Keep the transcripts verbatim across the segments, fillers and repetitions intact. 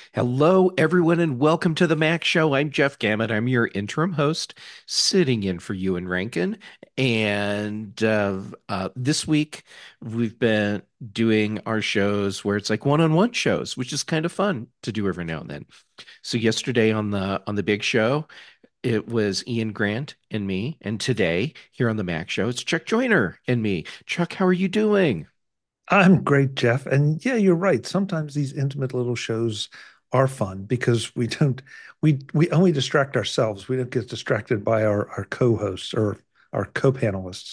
Hello, everyone, and welcome to the Mac Show. I'm Jeff Gamet. I'm your interim host, sitting in for Ewan Rankin. And uh, uh, this week, we've been doing our shows where it's like one-on-one shows, which is kind of fun to do every now and then. So yesterday on the on the big show, it was Ian Grant and me, and today here on the Mac Show, it's Chuck Joyner and me. Chuck, how are you doing? I'm great, Jeff. And yeah, you're right. Sometimes these intimate little shows are fun because we don't we we only distract ourselves. We don't get distracted by our our co-hosts or our co-panelists.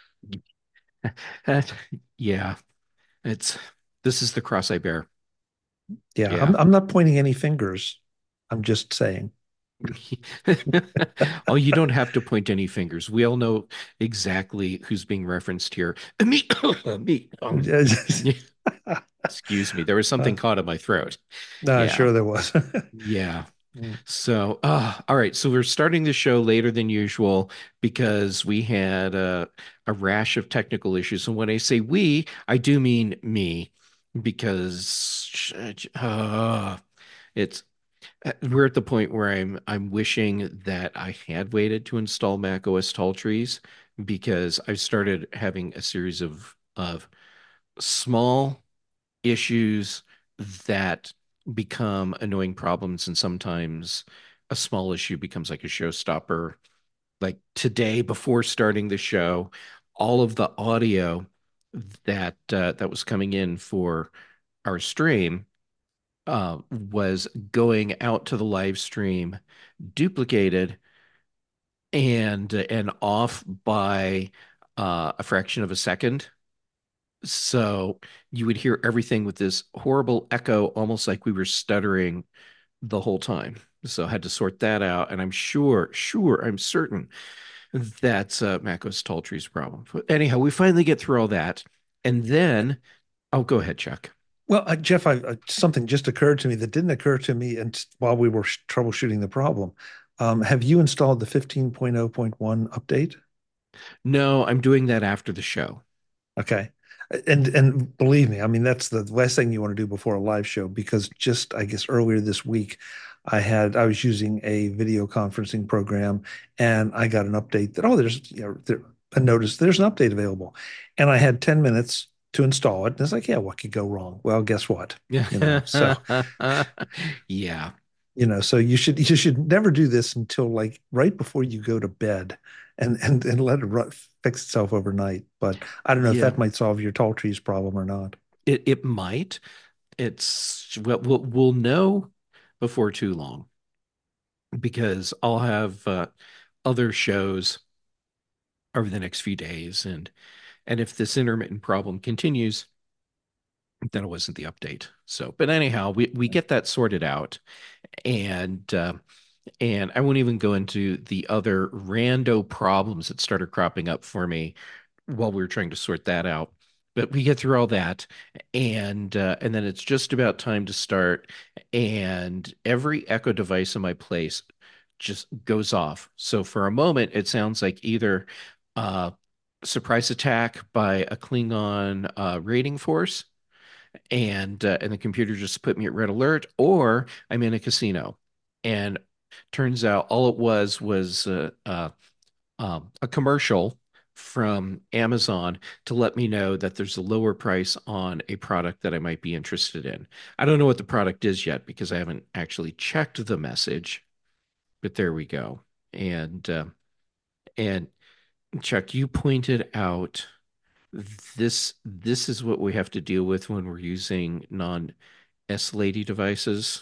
Yeah, it's this is the cross I bear. Yeah, Yeah. I'm I'm not pointing any fingers. I'm just saying. Oh, you don't have to point any fingers. We all know exactly who's being referenced here. Me, me. Um, excuse me. There was Uh, something caught in my throat. nah, Yeah, sure there was. yeah. So, uh, all right. So we're starting the show later than usual because we had a, a rash of technical issues. And when I say we, I do mean me because uh, it's uh, we're at the point where I'm I'm wishing that I had waited to install Mac O S Tall Trees because I've started having a series of of small issues that become annoying problems, and sometimes a small issue becomes like a showstopper. Like today, before starting the show, all of the audio that uh, that was coming in for our stream uh, was going out to the live stream duplicated and and off by uh, a fraction of a second. So you would hear everything with this horrible echo, almost like we were stuttering the whole time. So I had to sort that out, and I'm sure, sure, I'm certain that's uh, Macos Tall Trees problem. But anyhow, we finally get through all that, and then, oh, go ahead, Chuck. Well, uh, Jeff, I, uh, something just occurred to me that didn't occur to me and while we were sh- troubleshooting the problem. Um, have you installed the fifteen point oh point one update? No, I'm doing that after the show. Okay. And and believe me, I mean that's the last thing you want to do before a live show because just I guess earlier this week I had I was using a video conferencing program and I got an update that oh there's you know there a notice there's an update available. And I had ten minutes to install it. And it's like, yeah, what could go wrong? Well, guess what? You know, so Yeah. you know, so you should you should never do this until like right before you go to bed and and and let it ru- fix itself overnight. But I don't know if Yeah. that might solve your tall trees problem or not. It it might. It's well, we'll we'll know before too long because I'll have uh, other shows over the next few days, and and if this intermittent problem continues, then it wasn't the update. So, but anyhow, we we get that sorted out, and uh, and I won't even go into the other rando problems that started cropping up for me while we were trying to sort that out. But we get through all that, and uh, and then it's just about time to start. And every Echo device in my place just goes off. So for a moment, it sounds like either a surprise attack by a Klingon uh, raiding force, and uh, and the computer just put me at red alert, or I'm in a casino. And turns out all it was was uh, uh, um, a commercial from Amazon to let me know that there's a lower price on a product that I might be interested in. I don't know what the product is yet because I haven't actually checked the message, but there we go. And uh, and Chuck, you pointed out this this is what we have to deal with when we're using non S lady devices.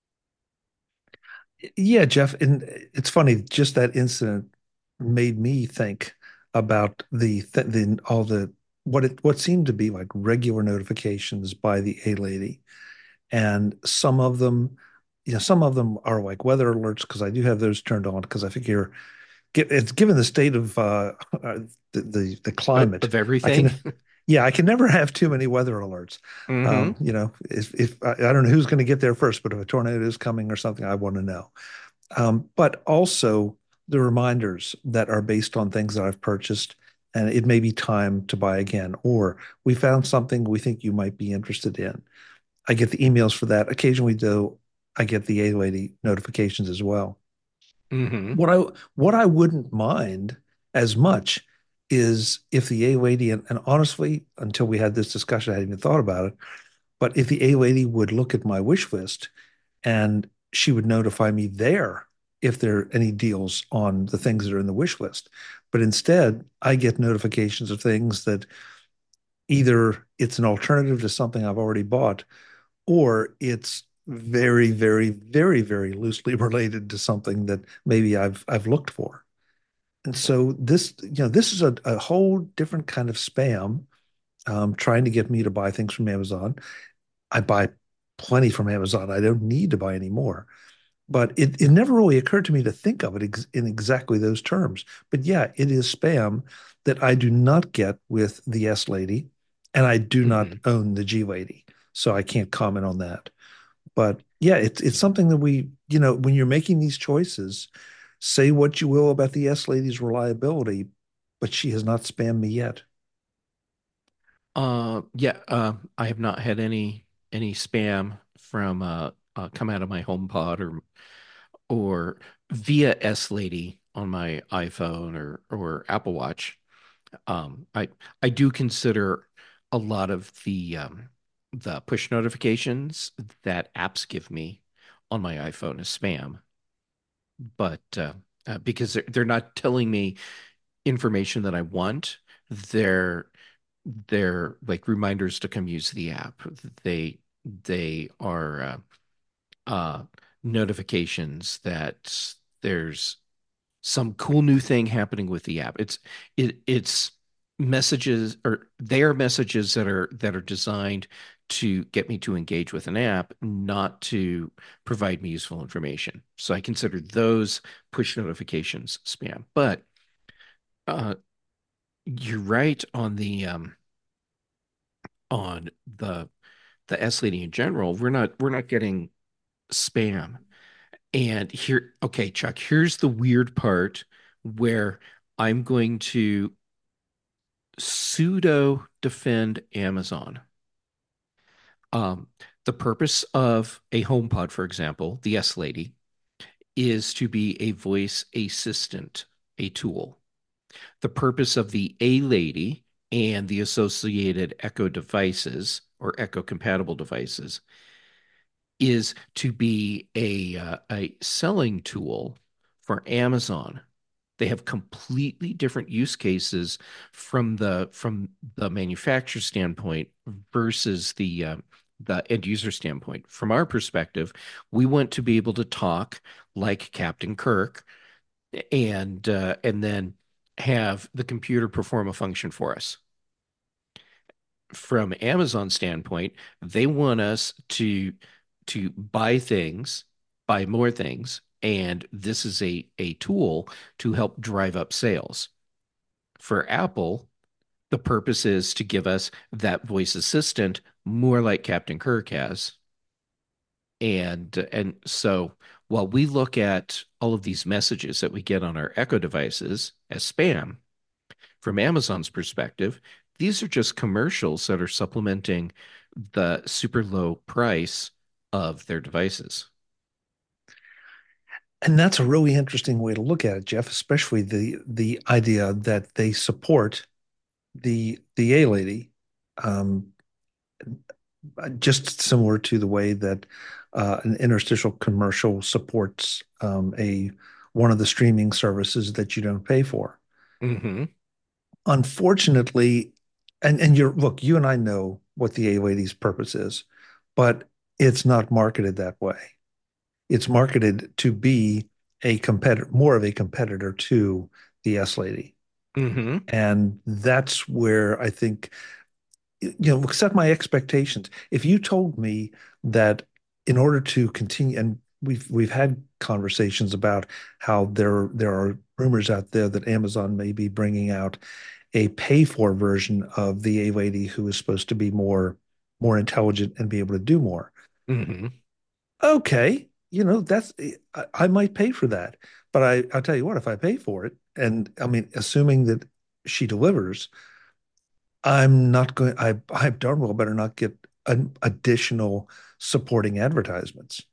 Yeah, Jeff, and it's funny, just that incident made me think about the th the all the what it what seemed to be like regular notifications by the A lady. And some of them, you know, some of them are like weather alerts because I do have those turned on because I figure it's given the state of uh, uh, the, the the Uh, climate, of I everything. can, yeah, I can never have too many weather alerts. Um, Hmm. you know, if if I, I don't know who's going to get there first, but if a tornado is coming or something, I want to know. Um, but also the reminders that are based on things that I've purchased, and it may be time to buy again, or we found something we think you might be interested in. I get the emails for that occasionally, though. I get the A Lady notifications as well. Hmm. What I what I wouldn't mind as much is if the A Lady, and, and honestly, until we had this discussion, I hadn't even thought about it. But if the A Lady would look at my wish list and she would notify me there if there are any deals on the things that are in the wish list. But instead, I get notifications of things that either it's an alternative to something I've already bought, or it's very, very, very, very loosely related to something that maybe I've I've looked for. And so this, you know, this is a, a whole different kind of spam, um, trying to get me to buy things from Amazon. I buy plenty from Amazon. I don't need to buy any more. But it, it never really occurred to me to think of it ex in exactly those terms. But yeah, it is spam that I do not get with the S Lady, and I do not Hmm. own the G Lady. So I can't comment on that. But yeah, it's it's something that we, you know, when you're making these choices, say what you will about the S Lady's reliability, but she has not spammed me yet. Uh, yeah, uh, I have not had any any spam from uh, uh come out of my HomePod or or via S Lady on my iPhone or or Apple Watch. Um, I I do consider a lot of the um, the push notifications that apps give me on my iPhone as spam, but uh, uh, because they're, they're not telling me information that I want, they're they're like reminders to come use the app. They they are uh, uh, notifications that there's some cool new thing happening with the app. It's it it's messages, or they are messages that are that are designed to get me to engage with an app, not to provide me useful information. So I consider those push notifications spam. But uh, you're right on the um, on the the S Lady in general. We're not we're not getting spam. And here, okay, Chuck, here's the weird part where I'm going to pseudo defend Amazon. Um, the purpose of a HomePod, for example, the S Lady, is to be a voice assistant, a tool. The purpose of the A Lady and the associated Echo devices or Echo compatible devices is to be a uh, a selling tool for Amazon. They have completely different use cases from the from the manufacturer standpoint versus the uh, the end user standpoint. From our perspective, we want to be able to talk like Captain Kirk and uh, and then have the computer perform a function for us. From Amazon standpoint, they want us to to buy things, buy more things, and this is a a tool to help drive up sales. For Apple, the purpose is to give us that voice assistant more like Captain Kirk has. And and so while we look at all of these messages that we get on our Echo devices as spam, from Amazon's perspective, these are just commercials that are supplementing the super low price of their devices. And that's a really interesting way to look at it, Jeff, especially the the idea that they support the the A Lady, um, just similar to the way that uh, an interstitial commercial supports um, a one of the streaming services that you don't pay for. Hmm. Unfortunately, and and you're look, you and I know what the A Lady's purpose is, but it's not marketed that way. It's marketed to be a competitor, more of a competitor to the S Lady. Hmm. And that's where I think, you know, set my expectations. If you told me that in order to continue, and we've we've had conversations about how there there are rumors out there that Amazon may be bringing out a pay for version of the A Lady who is supposed to be more more intelligent and be able to do more. Hmm. Okay, you know, that's I, I might pay for that. But I I'll tell you what, if I pay for it, and I mean, assuming that she delivers, I'm not going, I, I darn well better not get an additional supporting advertisements.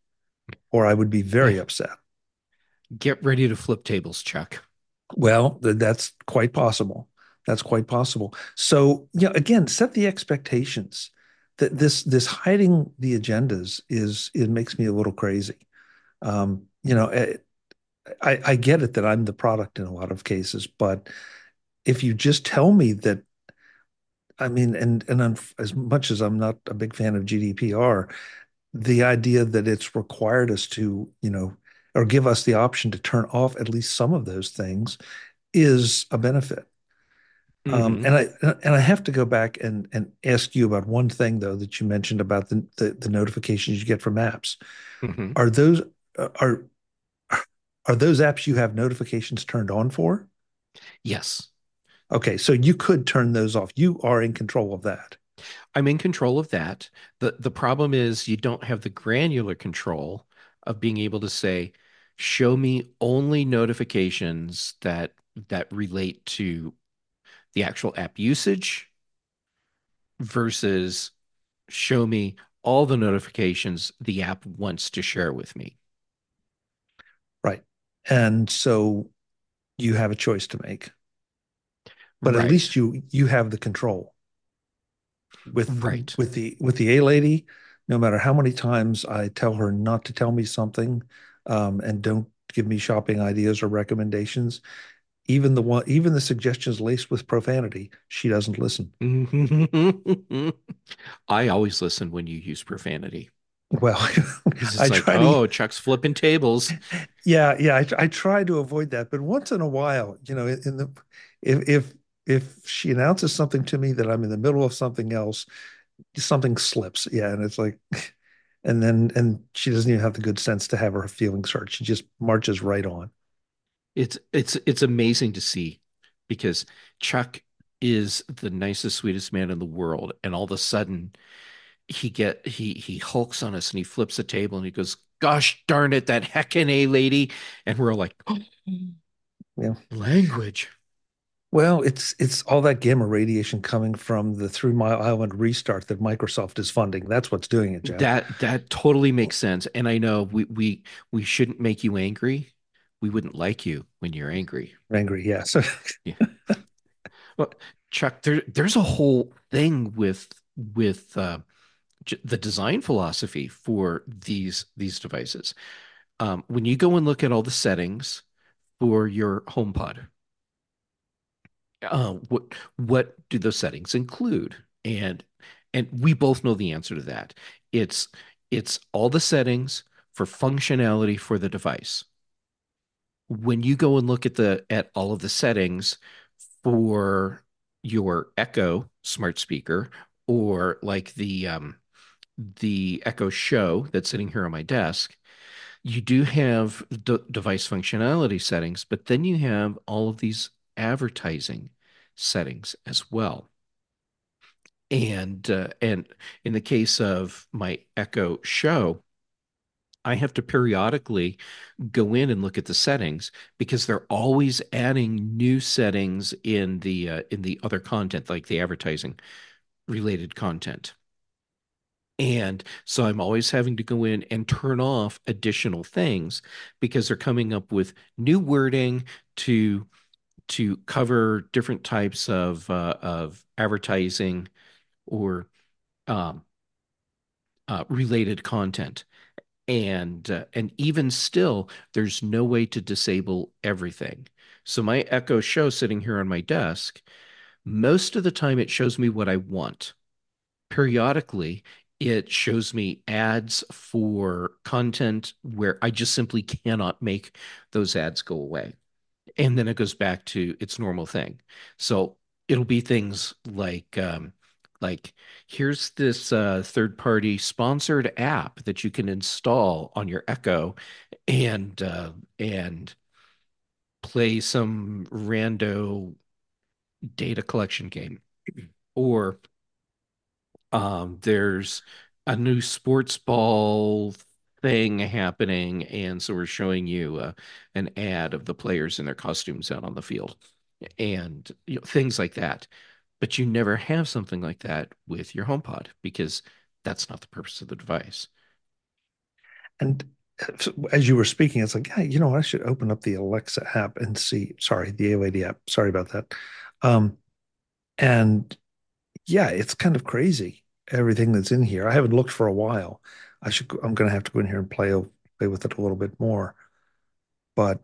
or I would be Yeah. very upset. Get ready to flip tables, Chuck. Well, th- that's quite possible. That's quite possible. So, yeah, again, set the expectations. That this this hiding the agendas is it makes me a little crazy. Um, you know, eh, I, I get it that I'm the product in a lot of cases, but if you just tell me that, I mean, and and I'm, as much as I'm not a big fan of G D P R, the idea that it's required us to, you know, or give us the option to turn off at least some of those things is a benefit. Um, Hmm. and I and I have to go back and and ask you about one thing though that you mentioned about the the, the notifications you get from apps. Hmm. Are those are are those apps you have notifications turned on for? Yes, Okay, so you could turn those off. You are in control of that. I'm in control of that. The the problem is you don't have the granular control of being able to say, show me only notifications that that relate to the actual app usage versus show me all the notifications the app wants to share with me. Right. And so you have a choice to make, but at Right. least you you have the control. With Right. with the with the A lady, no matter how many times I tell her not to tell me something, um, and don't give me shopping ideas or recommendations, even the one even the suggestions laced with profanity, she doesn't listen. I always listen when you use profanity Well, because it's I like, try to, oh, Chuck's flipping tables. yeah, yeah, I, I try to avoid that, but once in a while, you know, in the if if if she announces something to me that I'm in the middle of something else, something slips, yeah, and it's like, and then and she doesn't even have the good sense to have her feelings hurt. She just marches right on. It's it's it's amazing to see because Chuck is the nicest, sweetest man in the world, and all of a sudden he get he he hulks on us and he flips the table and he goes, "Gosh darn it, that heckin' A lady!" And we're like, oh, Yeah. language. Well, it's it's all that gamma radiation coming from the Three Mile Island restart that Microsoft is funding. That's what's doing it, Jeff. That that totally makes sense. And I know we we we shouldn't make you angry. We wouldn't like you when you're angry. Angry, yeah. So Yeah. Well, Chuck, there there's a whole thing with with uh, j- the design philosophy for these these devices. Um, when you go and look at all the settings for your HomePod, uh, what what do those settings include? And and we both know the answer to that. It's it's all the settings for functionality for the device. When you go and look at the at all of the settings for your Echo smart speaker or like the um, the Echo Show that's sitting here on my desk, you do have d device functionality settings, but then you have all of these advertising settings as well. And uh, and in the case of my Echo Show, I have to periodically go in and look at the settings because they're always adding new settings in the uh, in the other content, like the advertising related content. And so I'm always having to go in and turn off additional things because they're coming up with new wording to to cover different types of uh, of advertising or um, uh, related content. And uh, and even still, there's no way to disable everything. So my Echo Show sitting here on my desk, most of the time it shows me what I want. Periodically, it shows me ads for content where I just simply cannot make those ads go away. And then it goes back to its normal thing. So it'll be things like um, like here's this uh, third-party sponsored app that you can install on your Echo and uh, and play some rando data collection game. Or um, there's a new sports ball thing happening, and so we're showing you uh, an ad of the players in their costumes out on the field, and you know, things like that. But you never have something like that with your HomePod because that's not the purpose of the device. and as you were speaking, it's like, yeah, you know what? I should open up the Alexa app and see. Sorry, the A Lady app. Sorry about that. Um, and yeah, it's kind of crazy everything that's in here. I haven't looked for a while. I should. I'm going to have to go in here and play play with it a little bit more. But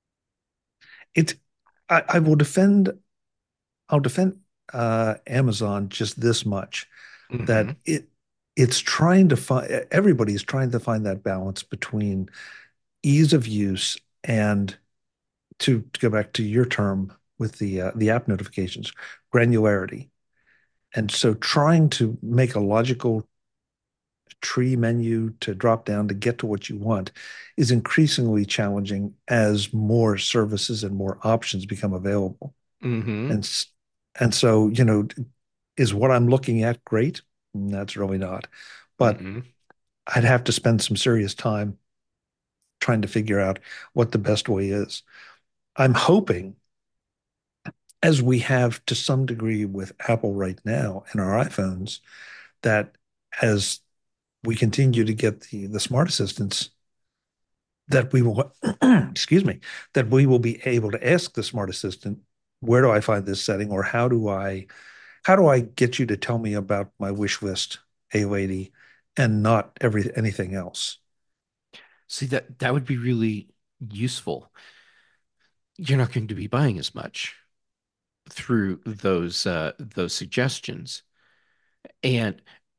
it's. I, I will defend. I'll defend uh, Amazon just this much Hmm. that it it's trying to find. Everybody's trying to find that balance between ease of use and to, to go back to your term with the uh, the app notifications, granularity. And so trying to make a logical tree menu to drop down to get to what you want is increasingly challenging as more services and more options become available. Hmm. And and so, you know, is what I'm looking at great? That's really not. But Hmm. I'd have to spend some serious time trying to figure out what the best way is. I'm hoping, as we have to some degree with Apple right now in our iPhones, that as we continue to get the the smart assistants, that we will excuse me, that we will be able to ask the smart assistant, where do I find this setting, or how do I how do I get you to tell me about my wish list, a lady, and not every anything else. See, that that would be really useful. You're not going to be buying as much through those uh, those suggestions, and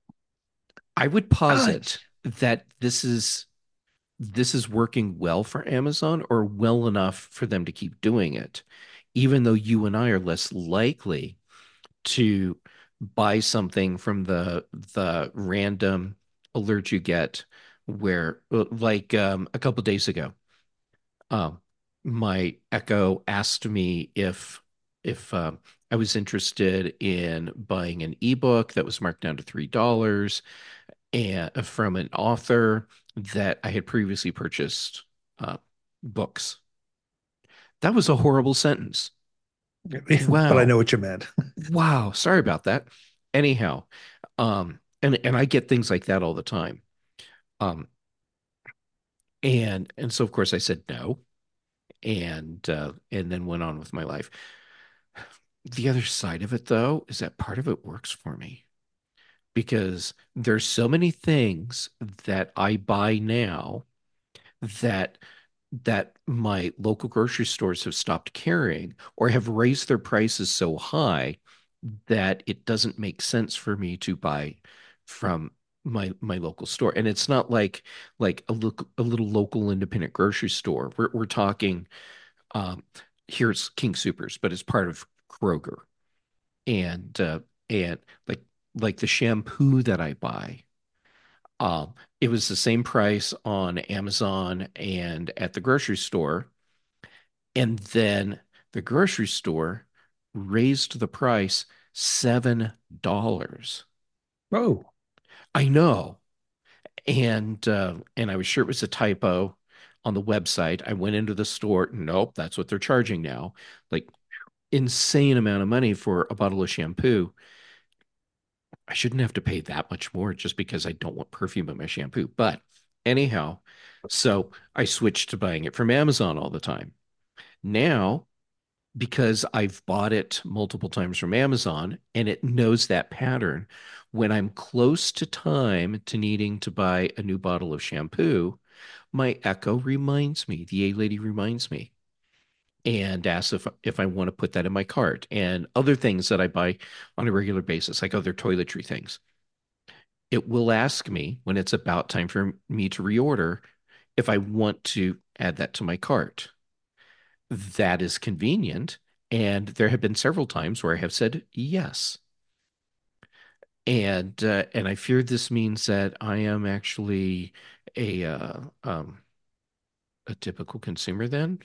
I would Ah, posit that this is this is working well for Amazon or well enough for them to keep doing it, even though you and I are less likely to buy something from the the random alert you get where like um, a couple days ago, um, my Echo asked me if if um, I was interested in buying an ebook that was marked down to three dollars and from an author that I had previously purchased uh, books. That was a horrible sentence. but I Wow. know what you meant. Wow. Sorry about that. Anyhow, um, and and I get things like that all the time. Um, and and so of course I said no, and uh, and then went on with my life. The other side of it, though, is that part of it works for me because there's so many things that I buy now that that my local grocery stores have stopped carrying or have raised their prices so high that it doesn't make sense for me to buy from my my local store. And it's not like like a look a little local independent grocery store. We're we're talking um here's King Supers, but it's part of Kroger. And uh and like like the shampoo that I buy. Um, it was the same price on Amazon and at the grocery store. And then the grocery store raised the price seven dollars. Oh, I know. And uh, and I was sure it was a typo on the website. I went into the store. Nope, that's what they're charging now. Like insane amount of money for a bottle of shampoo. I shouldn't have to pay that much more just because I don't want perfume in my shampoo. But anyhow, so I switched to buying it from Amazon all the time. Now, because I've bought it multiple times from Amazon and it knows that pattern, when I'm close to time to needing to buy a new bottle of shampoo, my Echo reminds me, the A lady reminds me and asks if if I want to put that in my cart and other things that I buy on a regular basis, like other toiletry things. It will ask me when it's about time for me to reorder if I want to add that to my cart. That is convenient. And there have been several times where I have said yes. And uh, and I fear this means that I am actually a uh, um, a typical consumer then.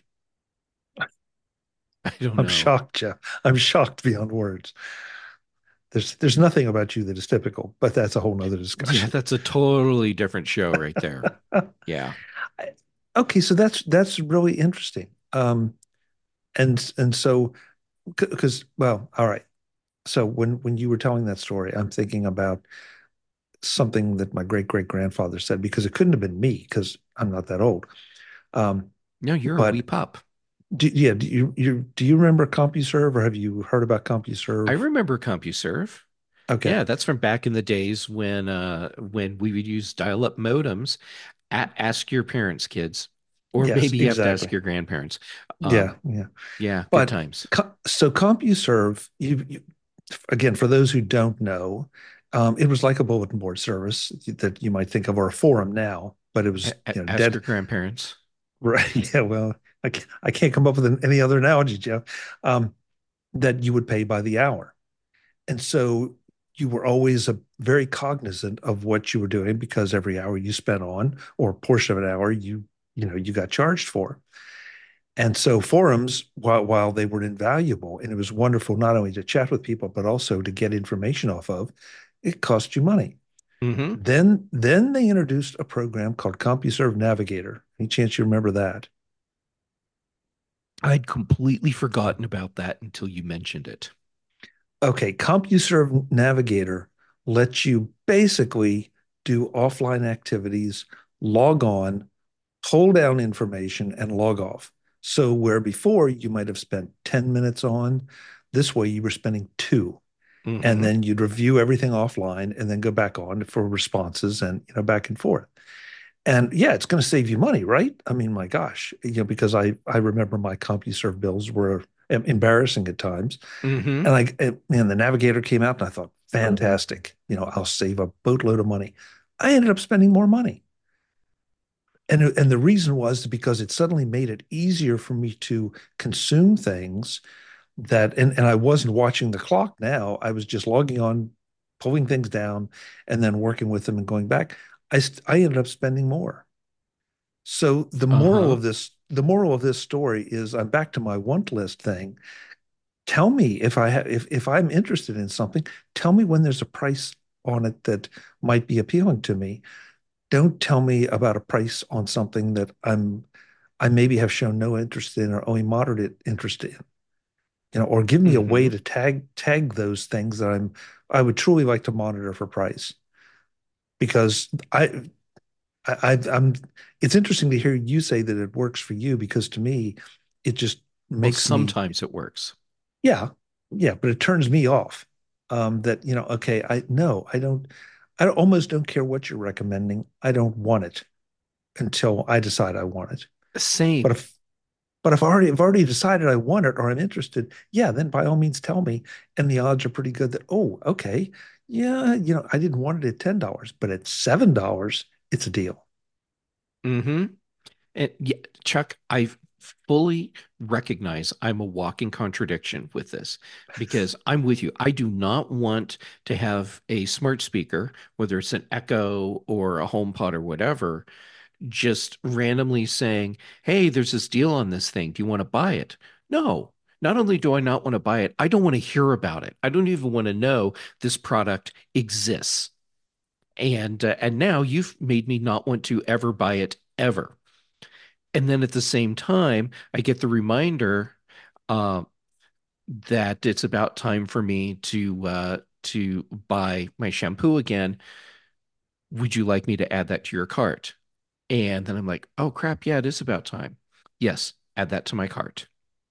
I don't I'm know. shocked, Jeff. I'm shocked beyond words. There's there's nothing about you that is typical, but that's a whole nother Yeah, discussion. that's a totally different show right there. Yeah. Okay, so that's that's really interesting. Um, and and so because well, all right. So when when you were telling that story, I'm thinking about something that my great great grandfather said because it couldn't have been me because I'm not that old. Um, No, you're a wee but pup. do, yeah, do you you do you remember CompuServe or have you heard about I CompuServe? remember CompuServe. Okay. Yeah, that's from back in the days when uh when we would use dial-up modems. A ask your parents, kids, or Yes, maybe you have to ask exactly. your grandparents. Yeah, Um, yeah. yeah, good But times. co- so CompuServe, you, you again, for those who don't know, um, it was like a bulletin board service that you might think of or a forum now, but it A was, a- you know, ask your dead. grandparents. Right. Yeah. Well, I can't, I can't come up with any other analogy, Jeff, um, that you would pay by the hour. And so you were always a, very cognizant of what you were doing because every hour you spent on or a portion of an hour you, you know, you got charged for. And so forums, while while they were invaluable, and it was wonderful not only to chat with people, but also to get information off of, it cost you money. Hmm. Then then they introduced a program called CompuServe Navigator. Any chance you remember that? I'd completely forgotten about that until you mentioned it. Okay, CompuServe Navigator lets you basically do offline activities, log on, pull down information, and log off. So where before you might have spent ten minutes on, this way you were spending two. And Hmm. then you'd review everything offline and then go back on for responses and you know back and forth. And yeah, it's going to save you money, right? I mean, my gosh, you know, because I I remember my CompuServe bills were embarrassing at times, Hmm. and I and the Navigator came out, and I thought, fantastic, you know, I'll save a boatload of money. I ended up spending more money, and and the reason was because it suddenly made it easier for me to consume things that and, and I wasn't watching the clock now. I was just logging on, pulling things down, and then working with them and going back. I I ended up spending more. So the moral Uh-huh. of this the moral of this story is I'm back to my want list thing. Tell me if I have if if I'm interested in something, tell me when there's a price on it that might be appealing to me. Don't tell me about a price on something that I'm I maybe have shown no interest in or only moderate interest in. You know, or give me a way Hmm. to tag tag those things that I'm I would truly like to monitor for price because I, I I'm it's interesting to hear you say that it works for you because to me it just Well, makes me sometimes it works. yeah yeah but it turns me off um that you know okay I no I don't I almost don't care what you're recommending. I don't want it until I decide I want it. But Same. if But if I already have already decided I want it or I'm interested, yeah, then by all means tell me. And the odds are pretty good that, oh, okay, yeah, you know, I didn't want it at ten dollars, but at seven dollars it's a deal. Hmm. And yeah, Chuck, I fully recognize I'm a walking contradiction with this because I'm with you. I do not want to have a smart speaker, whether it's an Echo or a HomePod or whatever, just randomly saying, "Hey, there's this deal on this thing. Do you want to buy it?" No. Not only do I not want to buy it, I don't want to hear about it. I don't even want to know this product exists. And uh, and now you've made me not want to ever buy it ever. And then at the same time, I get the reminder uh, that it's about time for me to uh, to buy my shampoo again. Would you like me to add that to your cart? And then I'm like, oh crap, yeah, it is about time. Yes, add that to my cart.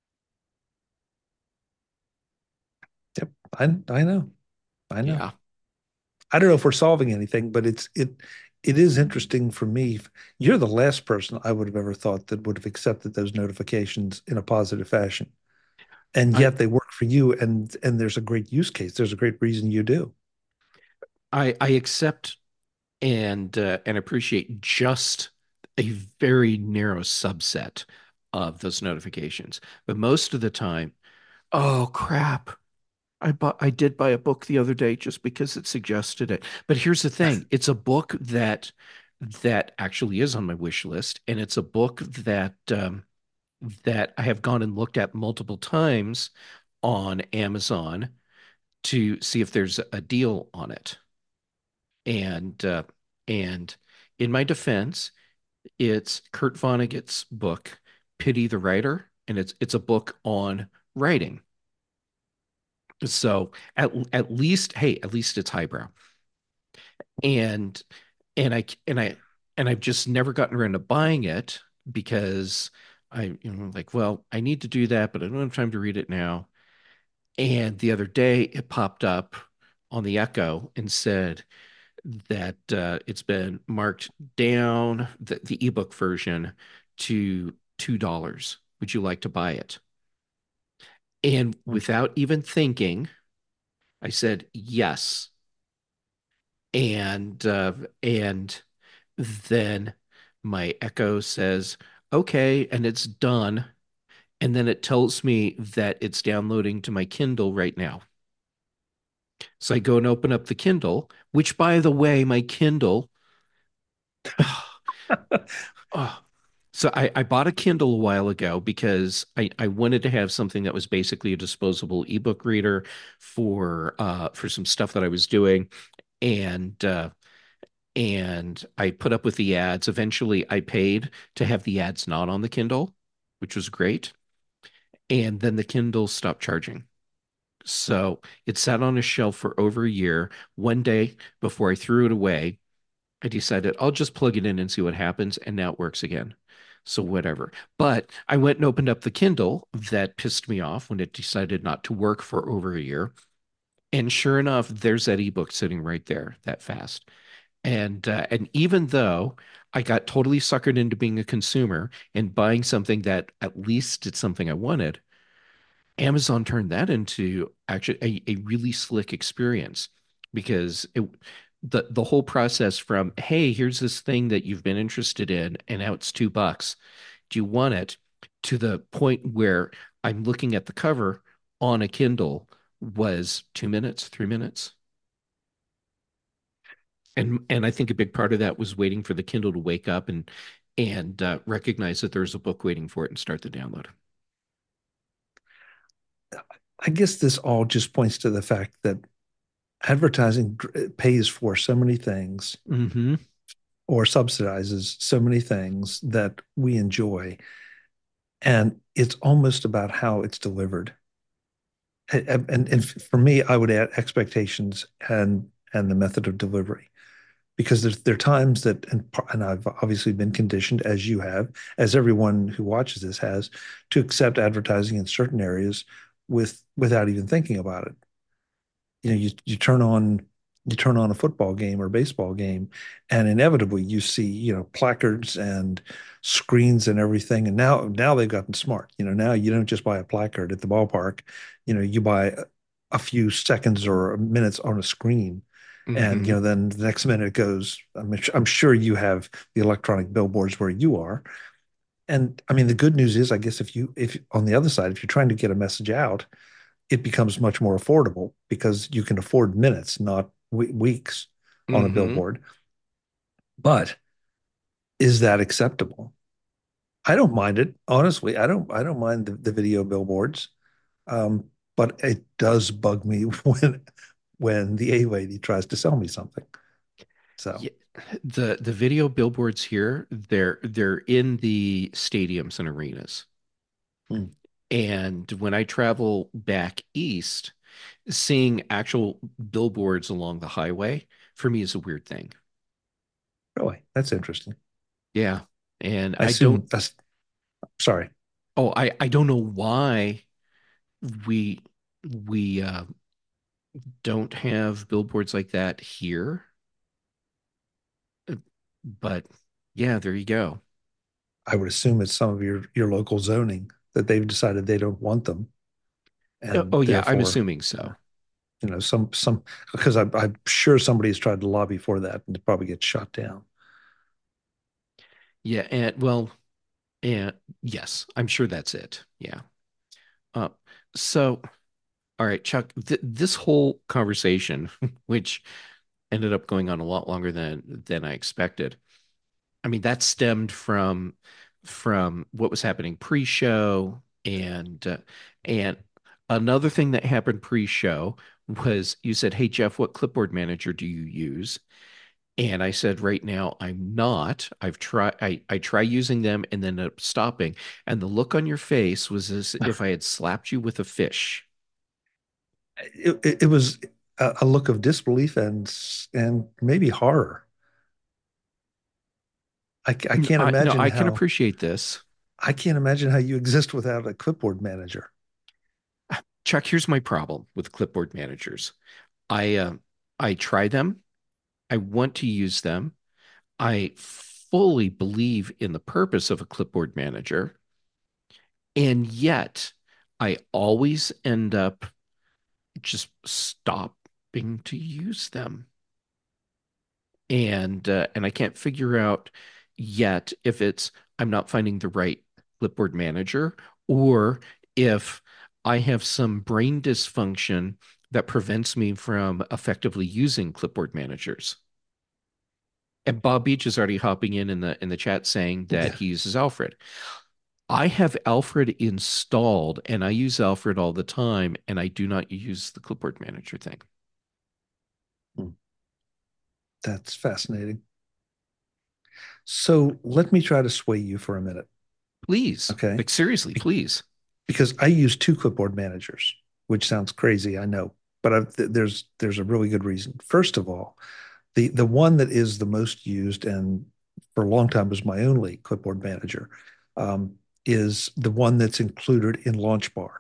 Yep, I I know, I know. Yeah. I don't know if we're solving anything, but it's it it is interesting for me. You're the last person I would have ever thought that would have accepted those notifications in a positive fashion, and I yet they work for you, and and there's a great use case. There's a great reason you do. I I accept and uh, and appreciate just a very narrow subset of those notifications. But most of the time, oh crap, I bought I did buy a book the other day just because it suggested it. But here's the thing, it's a book that that actually is on my wish list, and it's a book that um, that I have gone and looked at multiple times on Amazon to see if there's a deal on it. And uh, and in my defense, it's Kurt Vonnegut's book, Pity the Writer, and it's it's a book on writing. So at at least, hey, at least it's highbrow. and and I and I and I've just never gotten around to buying it because I, you know, like, well, I need to do that, but I don't have time to read it now. And the other day it popped up on the Echo and said that uh, it's been marked down, the, the ebook version, to two dollars. Would you like to buy it? And Hmm. without even thinking, I said yes. And uh, and then my Echo says, okay, and it's done. And then it tells me that it's downloading to my Kindle right now. So I go and open up the Kindle, which, by the way, my Kindle, oh, so I, I bought a Kindle a while ago because I, I wanted to have something that was basically a disposable ebook reader for uh, for some stuff that I was doing. And uh, and I put up with the ads. Eventually, I paid to have the ads not on the Kindle, which was great. And then the Kindle stopped charging. So it sat on a shelf for over a year. One day before I threw it away, I decided I'll just plug it in and see what happens. And now it works again. So whatever. But I went and opened up the Kindle. That pissed me off when it decided not to work for over a year. And sure enough, there's that ebook sitting right there that fast. And uh, and even though I got totally suckered into being a consumer and buying something that at least did something I wanted, Amazon turned that into actually a, a really slick experience because it the the whole process from, hey, here's this thing that you've been interested in and now it's two bucks. Do you want it? To the point where I'm looking at the cover on a Kindle was two minutes, three minutes. And and I think a big part of that was waiting for the Kindle to wake up and and uh, recognize that there's a book waiting for it and start the download. I guess this all just points to the fact that advertising pays for so many things Mm-hmm. or subsidizes so many things that we enjoy. And it's almost about how it's delivered. And, and, and for me, I would add expectations and and the method of delivery because there's there are times that and, and I've obviously been conditioned as you have, as everyone who watches this has, to accept advertising in certain areas with without even thinking about it. You know, you you turn on you turn on a football game or baseball game, and inevitably you see, you know, placards and screens and everything. And now now they've gotten smart. You know, now you don't just buy a placard at the ballpark. You know, you buy a, a few seconds or minutes on a screen. And you Mm-hmm. know, then the next minute it goes. I'm, I'm sure you have the electronic billboards where you are. And I mean, the good news is, I guess, if you if on the other side, if you're trying to get a message out, it becomes much more affordable because you can afford minutes, not w- weeks on a Mm-hmm. billboard. But is that acceptable? I don't mind it, honestly. I don't. I don't mind the, the video billboards, um, but it does bug me when when the A lady tries to sell me something. So, Yeah, the the video billboards here, they're they're in the stadiums and arenas. hmm, And when I travel back east, seeing actual billboards along the highway for me is a weird thing. really, that's interesting. Yeah. And I I don't, assume that's sorry. oh, I I don't know why we we uh don't have billboards like that here. Uh, But yeah, there you go. I would assume it's some of your your local zoning that they've decided they don't want them, Oh, and oh yeah, I'm therefore, assuming uh, so. you know, some some because I'm, I'm sure somebody's tried to lobby for that and it probably gets shot down. Yeah, and well, and yes, I'm sure that's it. Yeah. Uh, so, all right, Chuck, th this whole conversation, which ended up going on a lot longer than than I expected. I mean, that stemmed from from what was happening pre-show and uh, and another thing that happened pre-show was you said, "Hey Jeff, what clipboard manager do you use?" And I said, right now, I'm not. I've tried, I, I try using them and then end up stopping. And the look on your face was as if I had slapped you with a fish. It, it, it was. a, a look of disbelief and and maybe horror. I, I N- can't I, no, imagine I can how appreciate this. I can't imagine how you exist without a clipboard manager. Chuck, here's my problem with clipboard managers. I uh, I try them. I want to use them. I fully believe in the purpose of a clipboard manager, and yet I always end up just stopping to use them. And uh, and I can't figure out yet if it's I'm not finding the right clipboard manager or if I have some brain dysfunction that prevents me from effectively using clipboard managers. And Bob Beach is already hopping in in the in the chat saying that Yeah. he uses Alfred. I have Alfred installed and I use Alfred all the time, and I do not use the clipboard manager thing. Hmm. That's fascinating. So let me try to sway you for a minute, Please, okay? like seriously, Be- please. because I use two clipboard managers, which sounds crazy, I know, but I've, th- there's there's a really good reason. First of all, the the one that is the most used and for a long time was my only clipboard manager um, is the one that's included in LaunchBar.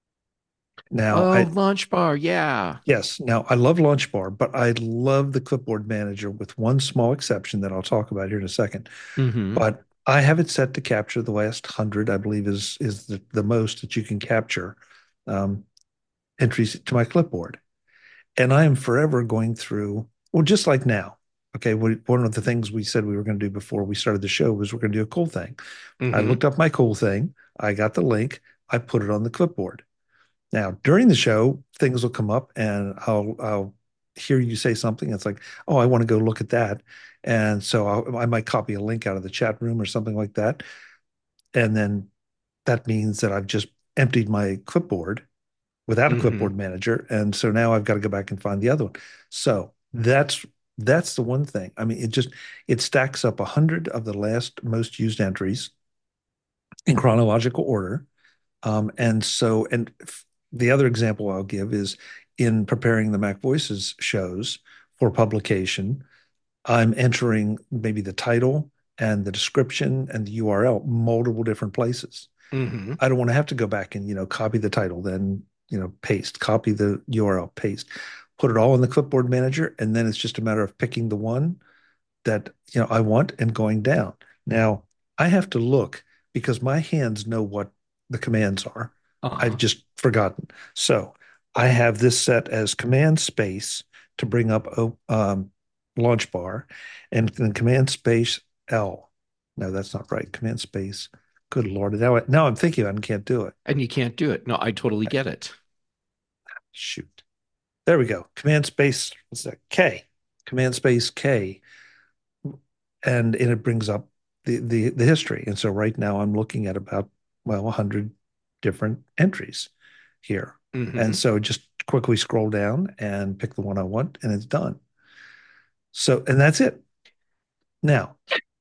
Now, Oh, I Launch Bar, yeah. yes, now I love LaunchBar, but I love the clipboard manager with one small exception that I'll talk about here in a second. Mm-hmm. But I have it set to capture the last hundred, I believe is is the, the most that you can capture um, entries to my clipboard. And I am forever going through, well, just like now. Okay, we, one of the things we said we were going to do before we started the show was we're going to do a cool thing. I Mm-hmm. looked up my cool thing, I got the link, I put it on the clipboard. Now, during the show, things will come up and I'll I'll hear you say something. It's like, oh, I want to go look at that. And so I'll, I might copy a link out of the chat room or something like that. And then that means that I've just emptied my clipboard without a Mm-hmm. clipboard manager. And so now I've got to go back and find the other one. So that's that's the one thing. I mean, it just it stacks up a hundred of the last most used entries in chronological order. Um, and so, and f- the other example I'll give is in preparing the Mac Voices shows for publication, I'm entering maybe the title and the description and the U R L multiple different places. Mm-hmm. I don't want to have to go back and, you know, copy the title, then, you know, paste, copy the U R L, paste, put it all in the clipboard manager. And then it's just a matter of picking the one that, you know, I want and going down. Now, I have to look because my hands know what the commands are. I've Uh-huh. just forgotten. So I have this set as command space to bring up um, launch bar and then command space L. No, that's not right. Command space. Good Lord. Now, now I'm thinking I can't do it. And you can't do it. No, I totally get it. Shoot. There we go. Command space, what's that? K. Command space K. And, and it brings up the, the, the history. And so right now I'm looking at about, well, one hundred different entries here. And Mm-hmm. so just quickly scroll down and pick the one I want, and it's done. So, and that's it. Now,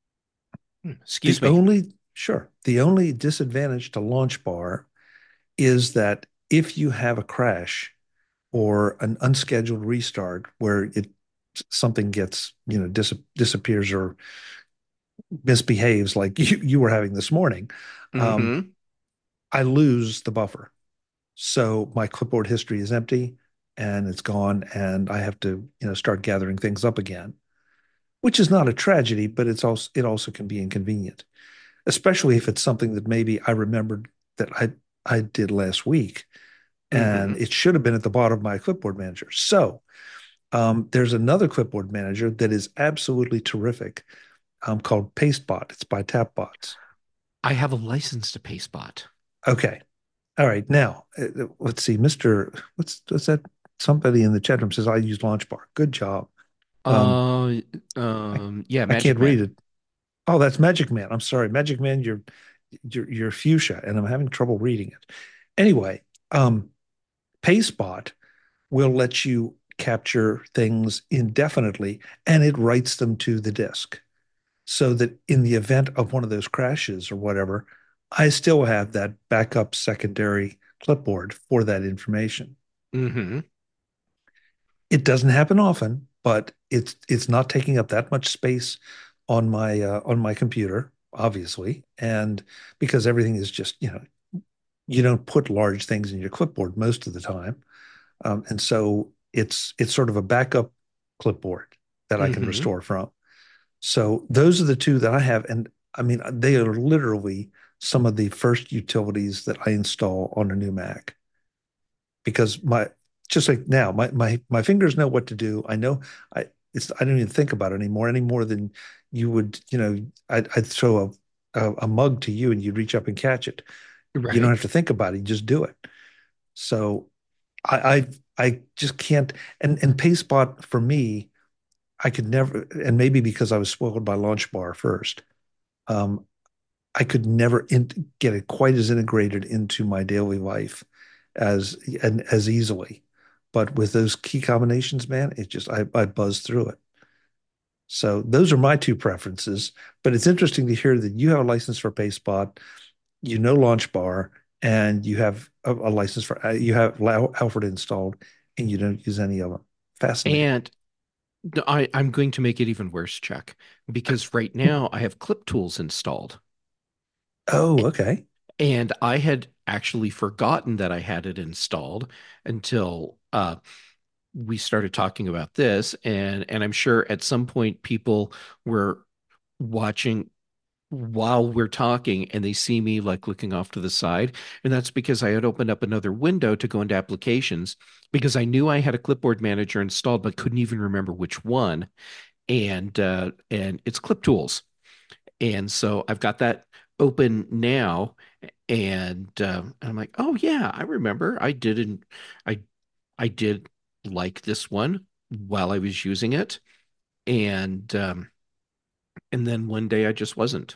the Excuse me. only, sure, the only disadvantage to Launch Bar is that if you have a crash or an unscheduled restart where it something gets, you know, dis- disappears or misbehaves like you, you were having this morning, um, Mm-hmm. I lose the buffer. So my clipboard history is empty and it's gone, and I have to, you know, start gathering things up again, which is not a tragedy, but it's also it also can be inconvenient, especially if it's something that maybe I remembered that I I did last week and Mm-hmm. it should have been at the bottom of my clipboard manager. So um, there's another clipboard manager that is absolutely terrific um, called Pastebot. It's by Tapbots. I have a license to PaySpot. Okay. All right. Now, uh, let's see. Mister What's, what's that? Somebody in the chat room says I use LaunchBar. Good job. Um, Uh, I, um, yeah, I Magic can't read Man. it. Oh, that's Magic Man. I'm sorry. Magic Man, you're, you're, you're fuchsia, and I'm having trouble reading it. Anyway, um, Payspot will let you capture things indefinitely and it writes them to the disk so that in the event of one of those crashes or whatever, I still have that backup secondary clipboard for that information. Mm-hmm. It doesn't happen often, but it's it's not taking up that much space on my uh, on my computer, obviously, and because everything is just, you know, you don't put large things in your clipboard most of the time, um, and so it's it's sort of a backup clipboard that I can Hmm. restore from. So those are the two that I have, and I mean they are literally some of the first utilities that I install on a new Mac because my just like now my my my fingers know what to do. I know I it's I don't even think about it anymore any more than you would, you know, I'd, I'd throw a, a a mug to you and you'd reach up and catch it. You don't Right. have to think about it, you just do it. So I I I just can't, and and PaceBot for me, I could never, and maybe because I was spoiled by Launch Bar first, um, I could never in, get it quite as integrated into my daily life as and as easily. But with those key combinations, man, it just I, I buzz through it. So those are my two preferences. But it's interesting to hear that you have a license for PaySpot, you know LaunchBar, and you have a, a license for uh, you have Alfred installed, and you don't use any of them. Fascinating. And no, I, I'm going to make it even worse, Chuck, because right now I have Clip Tools installed. Oh, okay. And I had actually forgotten that I had it installed until uh, we started talking about this. And, and I'm sure at some point people were watching while we're talking and they see me like looking off to the side. And that's because I had opened up another window to go into applications because I knew I had a clipboard manager installed, but couldn't even remember which one. And uh, and it's Clip Tools. And so I've got that open now, and, uh, and I'm like, oh yeah, I remember I didn't, I I did like this one while I was using it, and um, and then one day I just wasn't,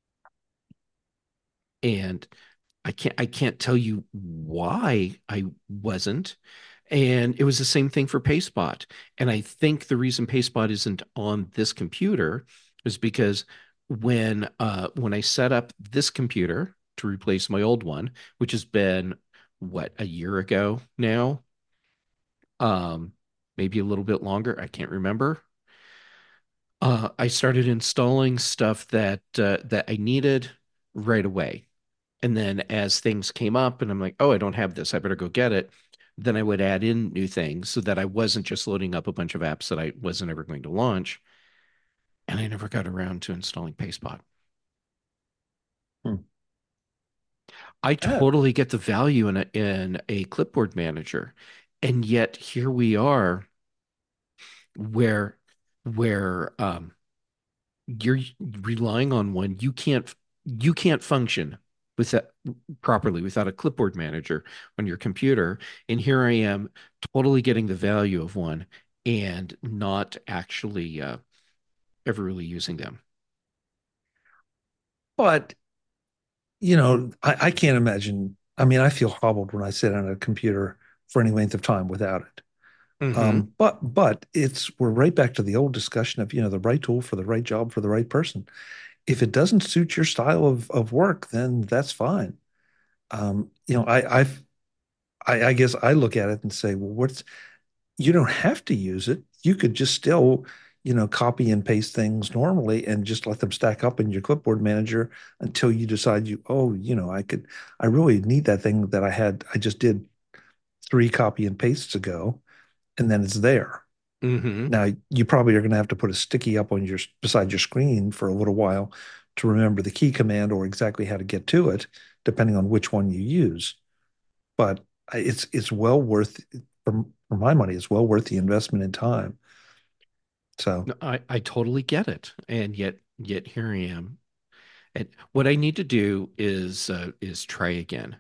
and I can't I can't tell you why I wasn't. And it was the same thing for PaySpot. And I think the reason PaySpot isn't on this computer is because when uh when I set up this computer to replace my old one, which has been what, a year ago now, um, maybe a little bit longer, I can't remember. Uh, I started installing stuff that uh, that I needed right away. And then as things came up and I'm like, oh, I don't have this, I better go get it. Then I would add in new things so that I wasn't just loading up a bunch of apps that I wasn't ever going to launch. And I never got around to installing PaySpot. Hmm. I Ah, totally get the value in a, in a clipboard manager. And yet here we are where where um, you're relying on one you can't you can't function with that properly without a clipboard manager on your computer, and here I am totally getting the value of one and not actually uh, ever really using them. but you know, I, I can't imagine. I mean, I feel hobbled when I sit on a computer for any length of time without it. Hmm. Um, but but it's we're right back to the old discussion of, you know, the right tool for the right job for the right person. If it doesn't suit your style of of work, then that's fine. Um, you know, I I've I, I guess I look at it and say, well, what's you don't have to use it. You could just still, you know, copy and paste things normally and just let them stack up in your clipboard manager until you decide you, oh, you know, I could, I really need that thing that I had, I just did three copy and pastes ago, and then it's there. Hmm. Now, you probably are going to have to put a sticky up on your beside your screen for a little while to remember the key command or exactly how to get to it, depending on which one you use. But it's it's well worth for, for my money. It's well worth the investment in time. So, No, I, I totally get it, and yet yet here I am. And what I need to do is uh, is try again.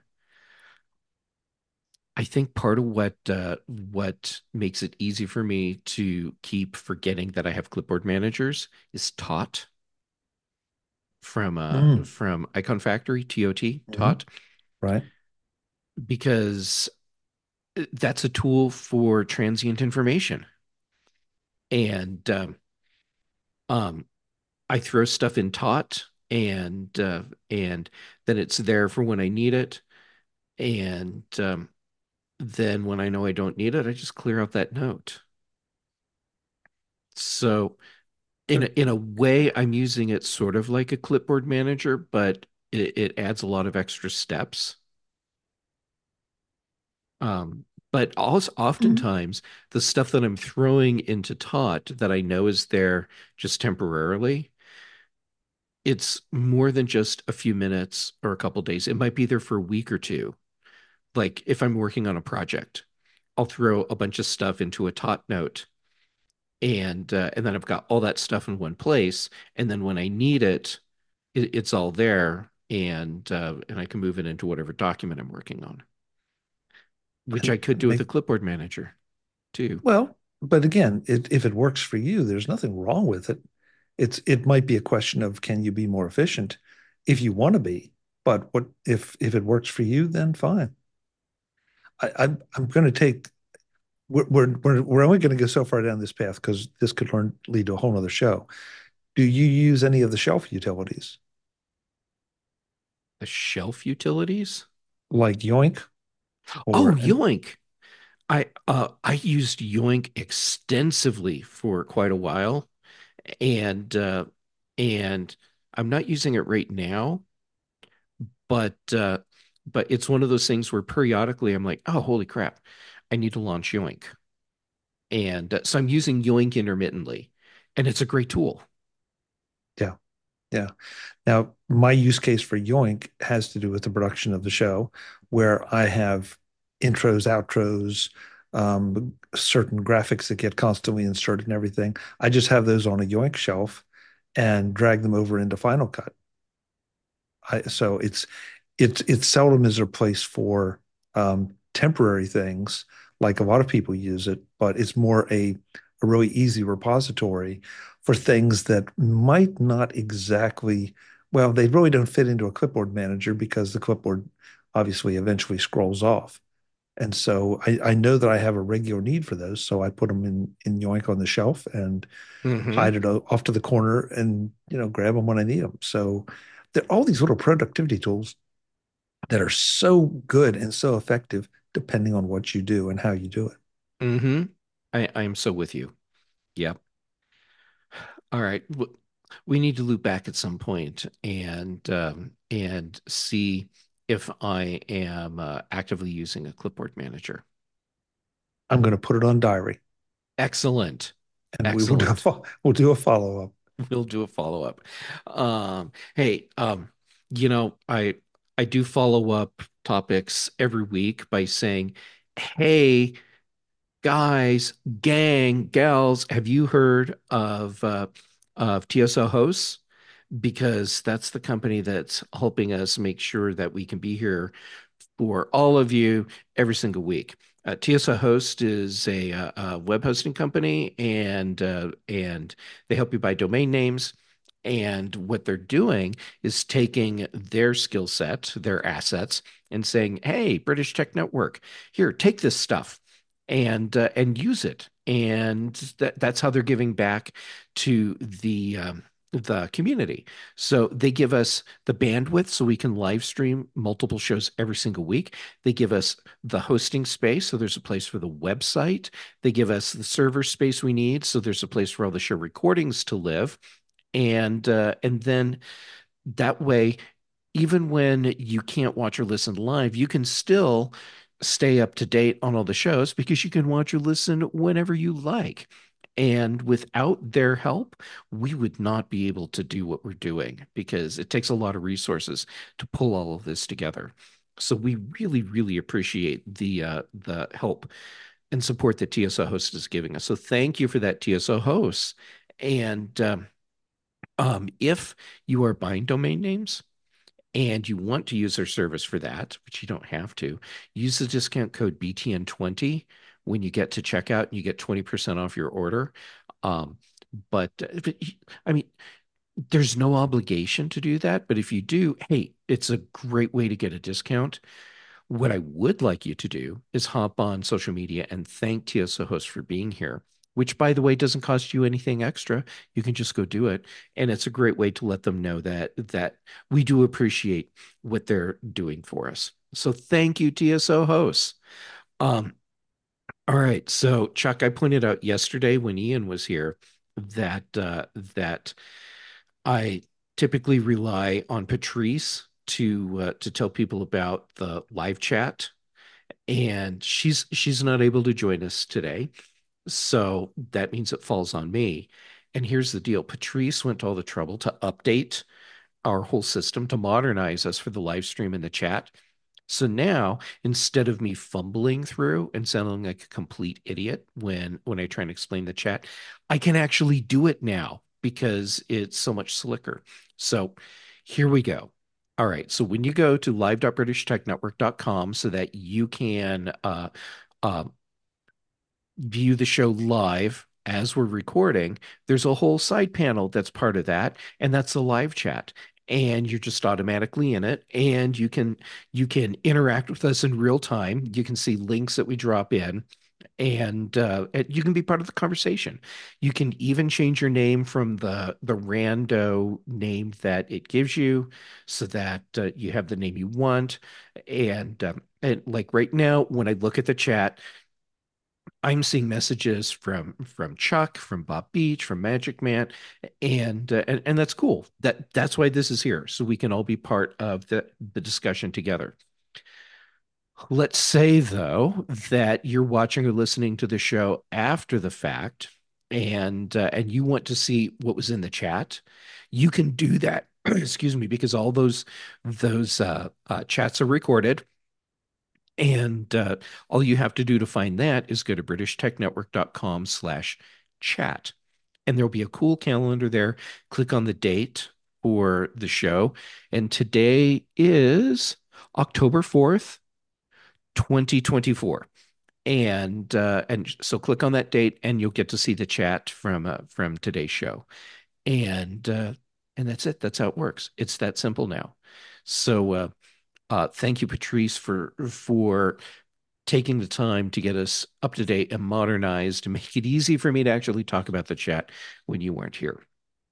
I think part of what uh, what makes it easy for me to keep forgetting that I have clipboard managers is Tot from uh mm, from Icon Factory, T O T, mhm, Tot, right. because that's a tool for transient information. And um, um, I throw stuff in Tot, and uh, and then it's there for when I need it. And um, then when I know I don't need it, I just clear out that note. So in a, in a way, I'm using it sort of like a clipboard manager, but it, it adds a lot of extra steps. Um, but also Mhm. oftentimes the stuff that I'm throwing into Tot that I know is there just temporarily, it's more than just a few minutes or a couple days. It might be there for a week or two. Like if I'm working on a project, I'll throw a bunch of stuff into a Tot note, and uh, and then I've got all that stuff in one place. And then when I need it, it it's all there, and uh, and I can move it into whatever document I'm working on, which And I could do with a make clipboard manager too. well, but again, it, if it works for you, there's nothing wrong with it. It's it might be a question of can you be more efficient if you want to be, but what if if it works for you, then fine. I, I'm I'm going to take we're, we're we're we're only going to go so far down this path because this could learn lead to a whole other show. Do you use any of the shelf utilities The shelf utilities? like Yoink Oh, or and Yoink. I uh I used Yoink extensively for quite a while, and uh and I'm not using it right now, but uh but it's one of those things where periodically I'm like, oh, holy crap, I need to launch Yoink. And uh, so I'm using Yoink intermittently, and it's a great tool. yeah, yeah. Now, my use case for Yoink has to do with the production of the show, where I have intros, outros, um, certain graphics that get constantly inserted and everything. I just have those on a Yoink shelf and drag them over into Final Cut. I, so it's it's it seldom is a place for um, temporary things like a lot of people use it, but it's more a a really easy repository for things that might not exactly well, they really don't fit into a clipboard manager because the clipboard obviously eventually scrolls off. And so I, I know that I have a regular need for those, so I put them in in Yoink on the shelf and Hmm. hide it off to the corner and you know grab them when I need them. So there are all these little productivity tools that are so good and so effective depending on what you do and how you do it. Hmm. I I am so with you. Yep. All right. W- We need to loop back at some point and um, and see if I am uh, actively using a clipboard manager. I'm going to put it on diary Excellent. and we will do a Excellent. fo- we'll do a follow up. We'll do a follow up. Um, hey, um, you know, I I do follow up topics every week by saying, "Hey, guys, gang, gals, have you heard of uh, of T S O hosts?" Because that's the company that's helping us make sure that we can be here for all of you every single week. Uh, T S O Host is a, uh, a web hosting company, and uh, and they help you buy domain names. And what they're doing is taking their skill set, their assets, and saying, "Hey, British Tech Network, here, take this stuff and uh, and use it." And that, that's how they're giving back to the um, the community. So they give us the bandwidth so we can live stream multiple shows every single week. They give us the hosting space, so there's a place for the website. They give us the server space we need, so there's a place for all the show recordings to live. And uh, and then that way, even when you can't watch or listen live, you can still stay up to date on all the shows because you can watch or listen whenever you like. And without their help, we would not be able to do what we're doing because it takes a lot of resources to pull all of this together. So we really, really appreciate the uh, the help and support that T S O Host is giving us. So thank you for that, T S O Host. And um, um, if you are buying domain names, and you want to use their service for that, which you don't have to, use the discount code B T N twenty when you get to checkout and you get twenty percent off your order. Um, but if it, I mean, there's no obligation to do that. But if you do, hey, it's a great way to get a discount. What I would like you to do is hop on social media and thank T S O Host for being here, which, by the way, doesn't cost you anything extra. You can just go do it. And it's a great way to let them know that that we do appreciate what they're doing for us. So thank you, T S O Hosts. Um, all right. So, Chuck, I pointed out yesterday when Ian was here that uh, that I typically rely on Patrice to uh, to tell people about the live chat, and she's she's not able to join us today, so that means it falls on me. And here's the deal: Patrice went to all the trouble to update our whole system to modernize us for the live stream and the chat. So now, instead of me fumbling through and sounding like a complete idiot when when I try and explain the chat, I can actually do it now because it's so much slicker. So here we go. All right. So when you go to live dot british tech network dot com so that you can uh, uh, view the show live as we're recording, there's a whole side panel that's part of that, and that's the live chat. And you're just automatically in it, and you can you can interact with us in real time. You can see links that we drop in, and uh, you can be part of the conversation. You can even change your name from the the rando name that it gives you, so that uh, you have the name you want. And um, and like right now, when I look at the chat, I'm seeing messages from from Chuck, from Bob Beach, from Magic Man, and uh, and and that's cool. That that's why this is here, so we can all be part of the the discussion together. Let's say though that you're watching or listening to the show after the fact, and uh, and you want to see what was in the chat. You can do that. Excuse me, because all those those uh, uh, chats are recorded. And uh, all you have to do to find that is go to british tech network dot com slash chat. And there'll be a cool calendar there. Click on the date for the show. And today is October fourth, twenty twenty-four. And uh, and so click on that date and you'll get to see the chat from uh, from today's show. And uh, and that's it. That's how it works. It's that simple now. So uh, uh, thank you, Patrice, for for taking the time to get us up to date and modernized to make it easy for me to actually talk about the chat when you weren't here.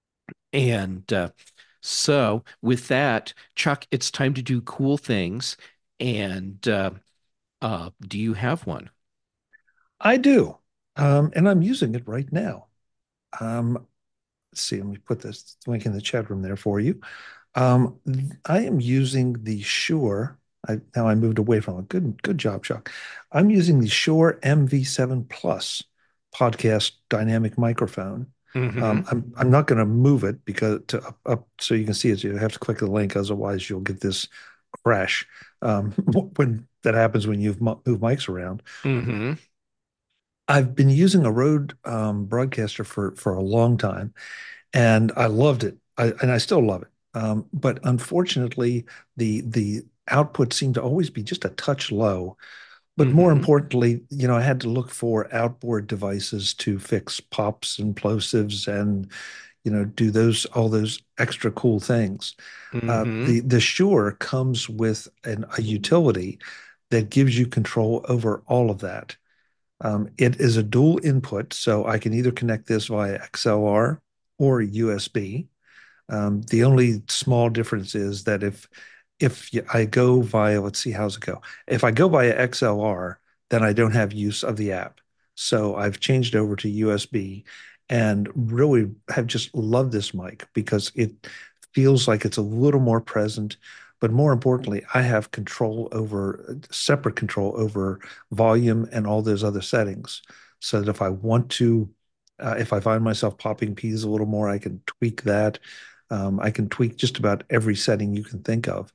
And uh, so, with that, Chuck, it's time to do cool things. And uh, uh, do you have one? I do. Um, and I'm using it right now. Um, let's see, let me put this link in the chat room there for you. Um, I am using the Shure. I, now I moved away from it. Good, good job, Chuck. I'm using the Shure M V seven Plus podcast dynamic microphone. Um, Mm-hmm. I'm I'm not going to move it because to up, up so you can see it. You have to click the link, otherwise you'll get this crash. Um, when that happens when you've moved mics around. Mm-hmm. I've been using a Rode um, broadcaster for for a long time, and I loved it. I, and I still love it. Um, but unfortunately, the the output seemed to always be just a touch low. But more Mm-hmm. importantly, you know, I had to look for outboard devices to fix pops and plosives and, you know, do those all those extra cool things. Uh, Mm-hmm. the the Shure comes with an, a utility that gives you control over all of that. Um, it is a dual input, so I can either connect this via X L R or U S B. Um, the only small difference is that if if I go via, let's see, how's it go? If I go via X L R, then I don't have use of the app. So I've changed over to U S B and really have just loved this mic because it feels like it's a little more present. But more importantly, I have control over separate control over volume and all those other settings. So that if I want to, uh, if I find myself popping peas a little more, I can tweak that. Um, I can tweak just about every setting you can think of.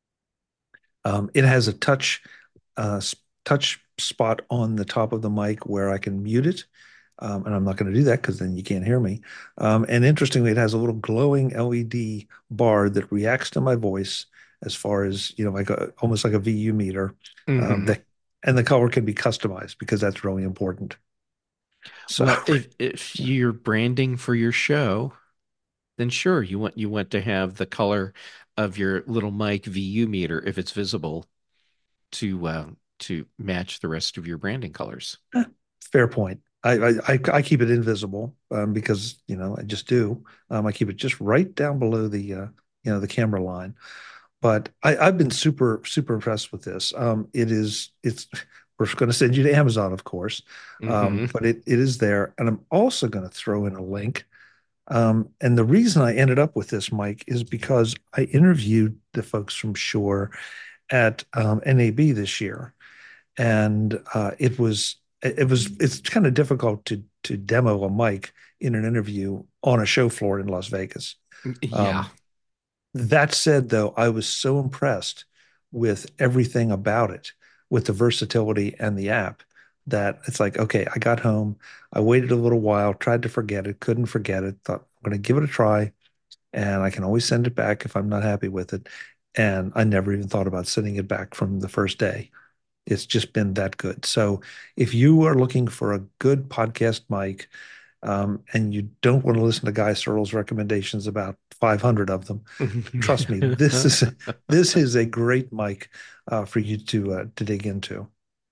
Um, it has a touch uh, touch spot on the top of the mic where I can mute it. Um, and I'm not going to do that because then you can't hear me. Um, and interestingly, it has a little glowing L E D bar that reacts to my voice as far as, you know, like a, almost like a V U meter. Um, Mm-hmm. that and the color can be customized because that's really important. So Well, if if you're branding for your show, then sure, you want you want to have the color of your little mic V U meter if it's visible to uh, to match the rest of your branding colors. fair point. I, I I I keep it invisible um, because you know I just do. Um, I keep it just right down below the uh, you know the camera line. But I, I've been super super impressed with this. Um, it is it's We're going to send you to Amazon, of course, um, Hmm. but it it is there, and I'm also going to throw in a link. Um, and the reason I ended up with this mic is because I interviewed the folks from Shure at um, N A B this year, and uh, it was it was it's kind of difficult to to demo a mic in an interview on a show floor in Las Vegas. Yeah. Um, that said, though, I was so impressed with everything about it, with the versatility and the app, that it's like, okay, I got home, I waited a little while, tried to forget it, couldn't forget it, thought I'm going to give it a try, and I can always send it back if I'm not happy with it. And I never even thought about sending it back from the first day. It's just been that good. So if you are looking for a good podcast mic, um, and you don't want to listen to Guy Searle's recommendations about five hundred of them, trust me, this is this is a great mic uh, for you to uh, to dig into.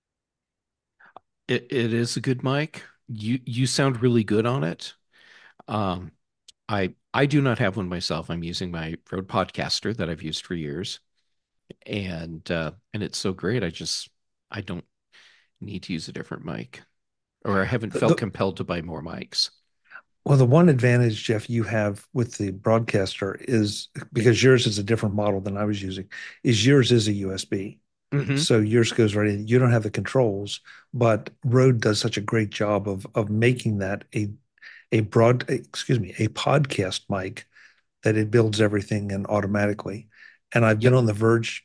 It it is a good mic. You you sound really good on it. Um, I I do not have one myself. I'm using my Rode Podcaster that I've used for years, and uh, and it's so great. I just I don't need to use a different mic, or I haven't The, felt the, compelled to buy more mics. well, the one advantage, Jeff, you have with the broadcaster is because yours is a different model than I was using, is yours is a U S B. Hmm. So yours goes right in. You don't have the controls, but Rode does such a great job of of making that a a broad, excuse me, a podcast mic that it builds everything in automatically. And I've been Yep. on the verge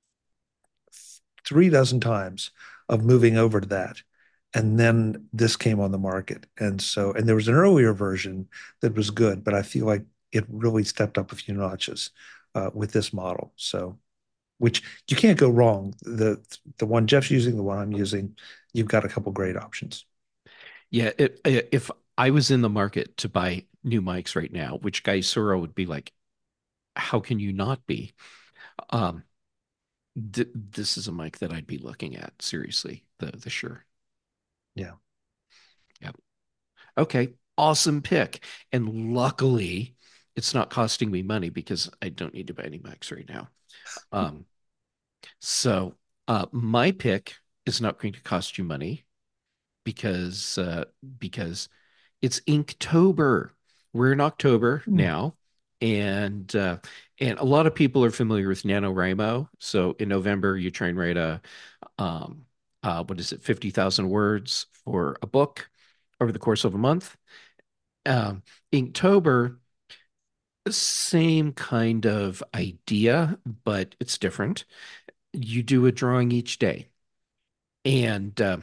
three dozen times of moving over to that. And then this came on the market. And so, and there was an earlier version that was good, but I feel like it really stepped up a few notches uh, with this model. So, which you can't go wrong. The the one Jeff's using, the one I'm using, you've got a couple great options. Yeah. It, if I was in the market to buy new mics right now, which Guy Suro would be like, how can you not be? Um, th this is a mic that I'd be looking at seriously. The the Shure. Yeah. Yep. Okay. Awesome pick. And luckily, it's not costing me money because I don't need to buy any mics right now. Um, so uh, my pick is not going to cost you money because uh, because it's Inktober. We're in October Hmm. now, and uh, and a lot of people are familiar with NaNoWriMo. So in November, you try and write a um, uh, what is it, fifty thousand words for a book over the course of a month. Um, Inktober, same kind of idea, but it's different. You do a drawing each day, and uh,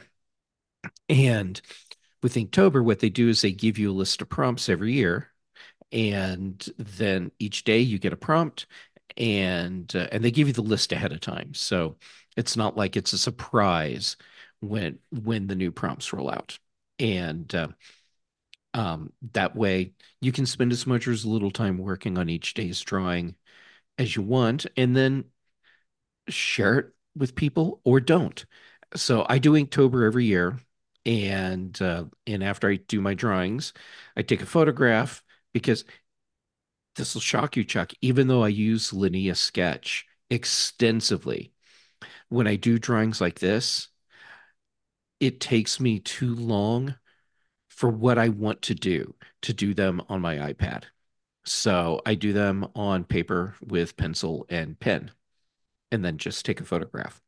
and with Inktober, what they do is they give you a list of prompts every year, and then each day you get a prompt, and uh, and they give you the list ahead of time. So it's not like it's a surprise when when the new prompts roll out, and uh, um, that way you can spend as much or as little time working on each day's drawing as you want, and then share it with people or don't. So I do Inktober every year, and uh, and after I do my drawings, I take a photograph because this will shock you, Chuck. Even though I use Linea Sketch extensively, when I do drawings like this, it takes me too long for what I want to do to do them on my iPad. So I do them on paper with pencil and pen, and then just take a photograph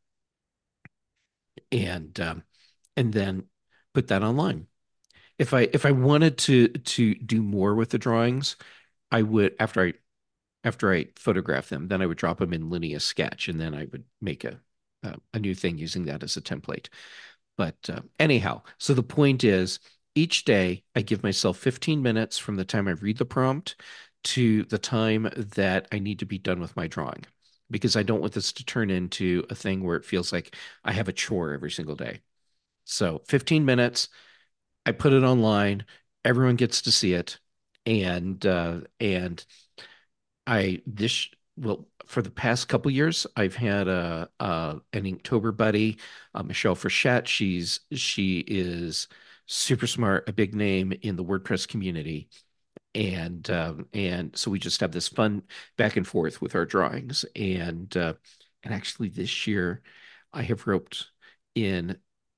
and um, and then put that online. If I if I wanted to to do more with the drawings, I would after I after I photograph them, then I would drop them in Linea Sketch, and then I would make a uh, a new thing using that as a template. But uh, anyhow, so the point is, each day I give myself fifteen minutes from the time I read the prompt to the time that I need to be done with my drawing, because I don't want this to turn into a thing where it feels like I have a chore every single day. So fifteen minutes, I put it online, everyone gets to see it, and uh, and I this well for the past couple years I've had a, a an Inktober buddy, uh, Michelle Frechette. She's she is super smart, a big name in the WordPress community, and um, and so we just have this fun back and forth with our drawings. And uh, and actually this year I have roped in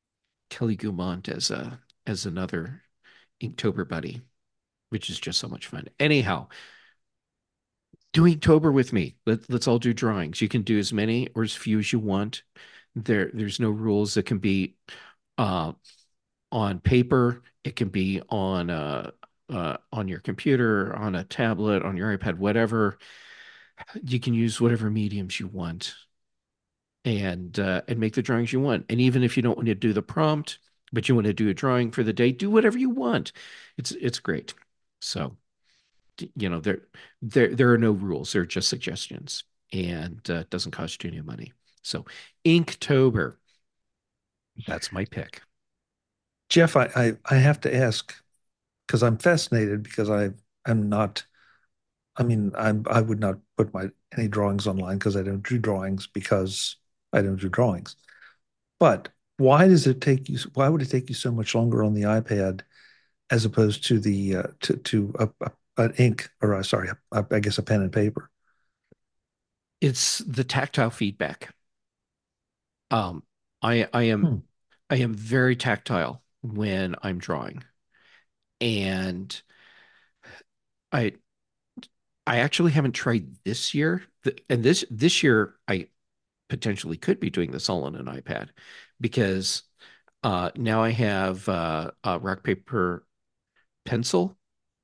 Kelly Guimont as a as another Inktober buddy, which is just so much fun. Anyhow, do Inktober with me. Let, let's all do drawings. You can do as many or as few as you want. There, there's no rules. It can be uh, on paper. It can be on uh, uh, on your computer, on a tablet, on your iPad, whatever. You can use whatever mediums you want and uh, and make the drawings you want. And even if you don't want to do the prompt, but you want to do a drawing for the day, do whatever you want. It's it's great. So you know there there there are no rules. They're just suggestions, and uh, it doesn't cost you any money. So Inktober, that's my pick. Jeff, I, I, I have to ask because I'm fascinated because I am not, I mean, I'm, I would not put my any drawings online because I don't do drawings because I don't do drawings. But why does it take you, why would it take you so much longer on the iPad as opposed to the, uh, to, to a, a, an ink or uh, sorry, a, I guess a pen and paper? It's the tactile feedback. Um, I I am Hmm. I am very tactile when I'm drawing, and I I actually haven't tried this year. And this this year I potentially could be doing this all on an iPad because uh, now I have uh, a rock paper pencil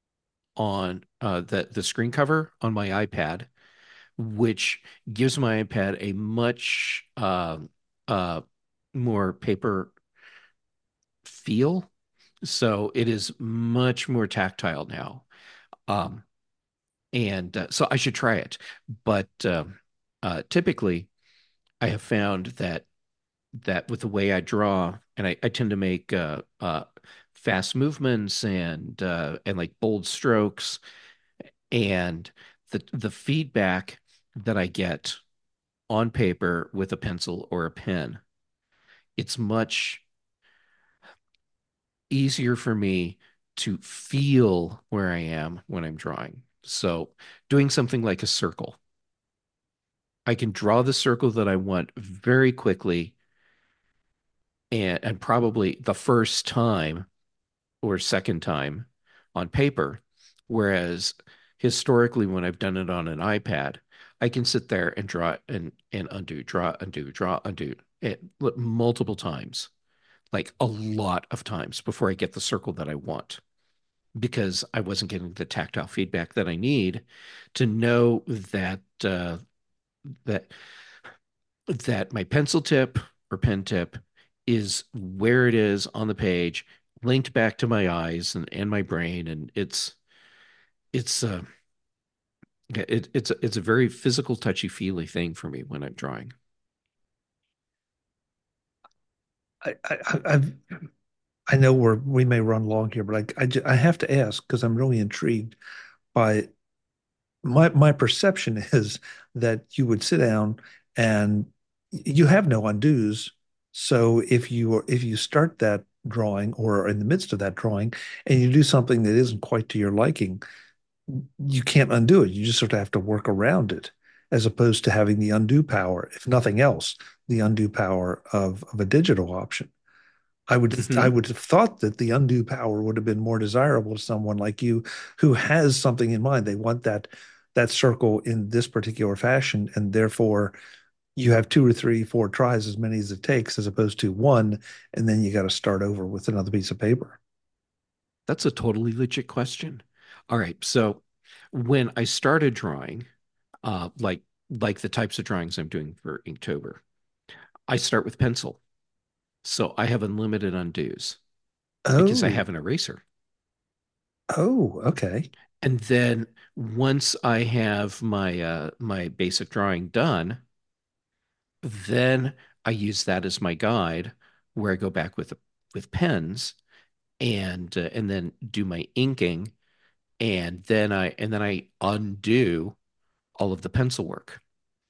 on uh, the the screen cover on my iPad, which gives my iPad a much uh, uh, more paper feel. So it is much more tactile now. Um, and uh, so I should try it. But um, uh, typically, I have found that that with the way I draw, and I, I tend to make uh, uh, fast movements and uh, and like bold strokes, and the the feedback that I get on paper with a pencil or a pen, it's much easier for me to feel where I am when I'm drawing. So doing something like a circle, I can draw the circle that I want very quickly and, and probably the first time or second time on paper. Whereas historically, when I've done it on an iPad, I can sit there and draw and, and undo, draw, undo, draw, undo it multiple times, like a lot of times before I get the circle that I want because I wasn't getting the tactile feedback that I need to know that uh, that that my pencil tip or pen tip is where it is on the page, linked back to my eyes and, and my brain, and it's it's uh it, it's a, it's a very physical, touchy feely thing for me when I'm drawing. I, I, I've, I know we're, we may run long here, but I, I, ju- I have to ask because I'm really intrigued by my my perception is that you would sit down and you have no undos. So if you if you start that drawing or are in the midst of that drawing and you do something that isn't quite to your liking, you can't undo it. You just sort of have to work around it, as opposed to having the undo power, if nothing else, the undo power of of a digital option. I would I Hmm. would have thought that the undue power would have been more desirable to someone like you who has something in mind. They want that that circle in this particular fashion, and therefore you have two or three, four tries, as many as it takes, as opposed to one, and then you got to start over with another piece of paper. That's a totally legit question. All right, so when I started drawing, uh, like like the types of drawings I'm doing for Inktober, I start with pencil. So I have unlimited undos because I have Oh, an eraser. oh, okay. And then once I have my uh, my basic drawing done, then I use that as my guide where I go back with with pens and uh, and then do my inking and then I and then I undo all of the pencil work.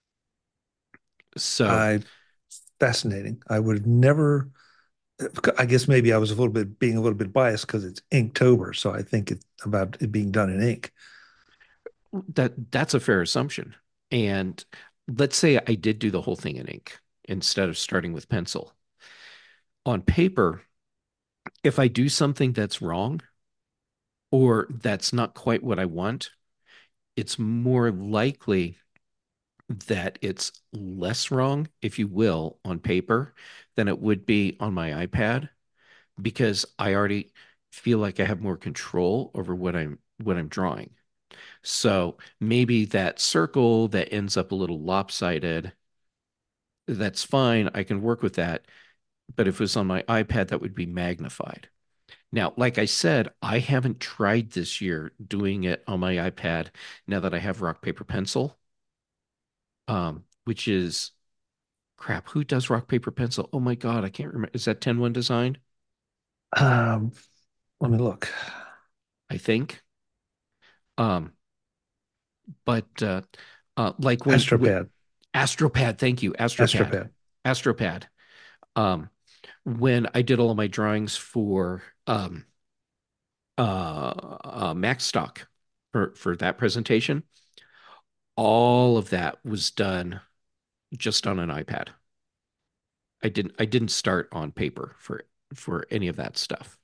So I fascinating. I would have never. I guess maybe I was a little bit being a little bit biased because it's Inktober, so I think it's about it being done in ink. that that's a fair assumption. And let's say I did do the whole thing in ink instead of starting with pencil. On paper, if I do something that's wrong or that's not quite what I want, it's more likely that it's less wrong, if you will, on paper than it would be on my iPad because I already feel like I have more control over what I'm what I'm drawing. So maybe that circle that ends up a little lopsided, that's fine. I can work with that. But if it was on my iPad, that would be magnified. Now, like I said, I haven't tried this year doing it on my iPad now that I have rock, paper, pencil, um, which is crap. Who does rock, paper, pencil? Oh my God, I can't remember. Is that ten one Design? Um, Let me look. I think. Um, but uh, uh, like when w Astropad. Astropad, thank you, Astropad, Astropad. Astropad. Um, when I did all of my drawings for um, uh, uh, Max Stock for for that presentation, all of that was done just on an iPad. I didn't I didn't start on paper for for any of that stuff.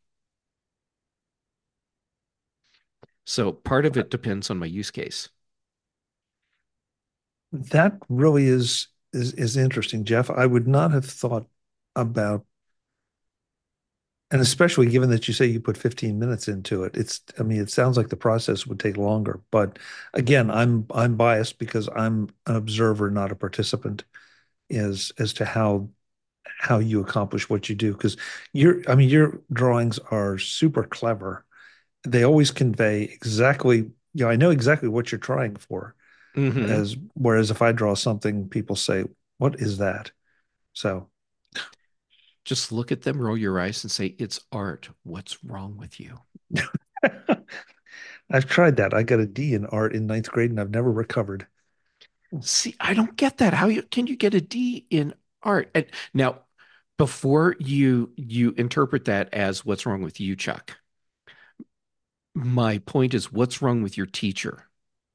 So part of it depends on my use case. That really is is is interesting, Jeff. I would not have thought about, and especially given that you say you put fifteen minutes into it. It's, I mean, it sounds like the process would take longer. But again, I'm I'm biased because I'm an observer, not a participant, as as to how how you accomplish what you do. Because your, I mean, your drawings are super clever. They always convey exactly, you know, I know exactly what you're trying for. Hmm. As whereas if I draw something, people say, "What is that?" So Just look at them, roll your eyes, and say, "It's art. What's wrong with you?" I've tried that. I got a D in art in ninth grade, and I've never recovered. See, I don't get that. How you, can you get a D in art? And now, before you you interpret that as what's wrong with you, Chuck, my point is what's wrong with your teacher?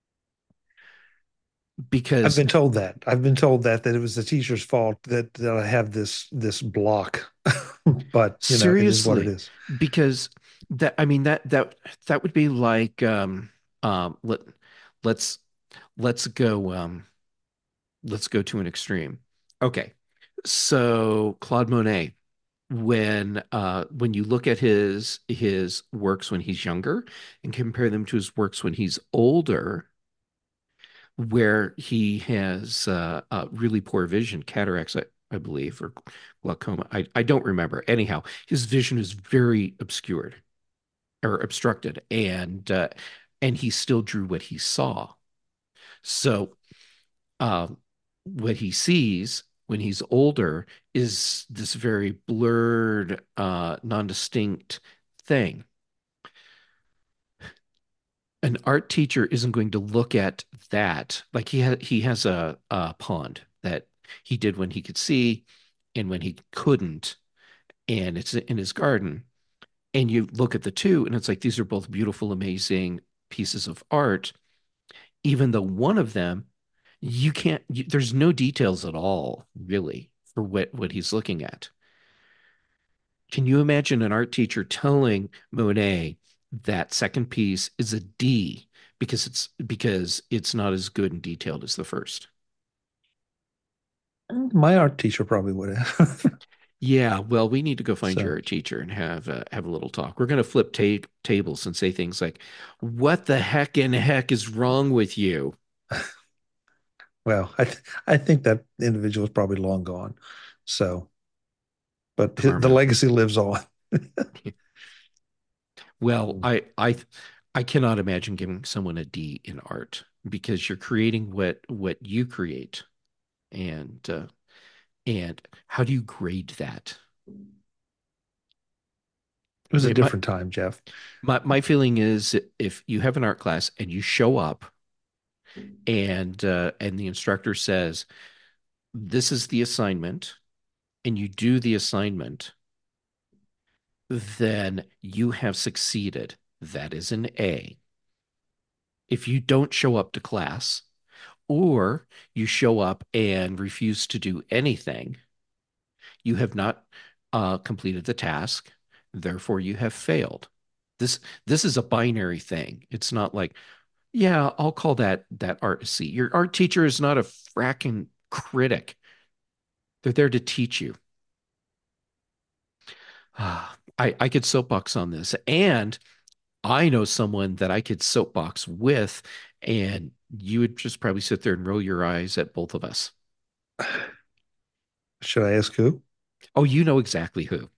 I've Because been told that. I've been told that that it was the teacher's fault that that I have this this block. But, you know, it is what it seriously, is. because that I mean that that that would be like um um let let's let's go um let's go to an extreme. Okay. So Claude Monet, when uh when you look at his his works when he's younger and compare them to his works when he's older, where he has uh, uh really poor vision, cataracts, I, I believe, or glaucoma. I, I don't remember. Anyhow, his vision is very obscured or obstructed, and uh, and he still drew what he saw. So um, what he sees when he's older is this very blurred, uh, non-distinct thing. An art teacher isn't going to look at that like he ha- he has a, a pond that he did when he could see and when he couldn't, and it's in his garden. And you look at the two, and it's like these are both beautiful, amazing pieces of art. Even though one of them, you can't. You, there's no details at all, really, for what what he's looking at. Can you imagine an art teacher telling Monet that second piece is a D because it's because it's not as good and detailed as the first? My art teacher probably would have. Yeah, well, we need to go find your So, art teacher and have uh, have a little talk. We're going to flip ta tables and say things like, "What the heck in heck is wrong with you?" well, I th I think that individual is probably long gone. So, but hi- the Karma. legacy lives on. Well, I I I cannot imagine giving someone a D in art because you're creating what what you create, and uh, and how do you grade that? It was a My different time, Jeff. my my feeling is if you have an art class and you show up and uh, and the instructor says this is the assignment and you do the assignment, then you have succeeded. That is an A. If you don't show up to class or you show up and refuse to do anything, you have not. uh, completed the task, therefore you have failed. This this is a binary thing. It's not like, yeah, I'll call that that art C. Your art teacher is not a fracking critic. They're there to teach you. Ah, I, I could soapbox on this. And I know someone that I could soapbox with, and you would just probably sit there and roll your eyes at both of us. Should I ask who? Oh, you know exactly who.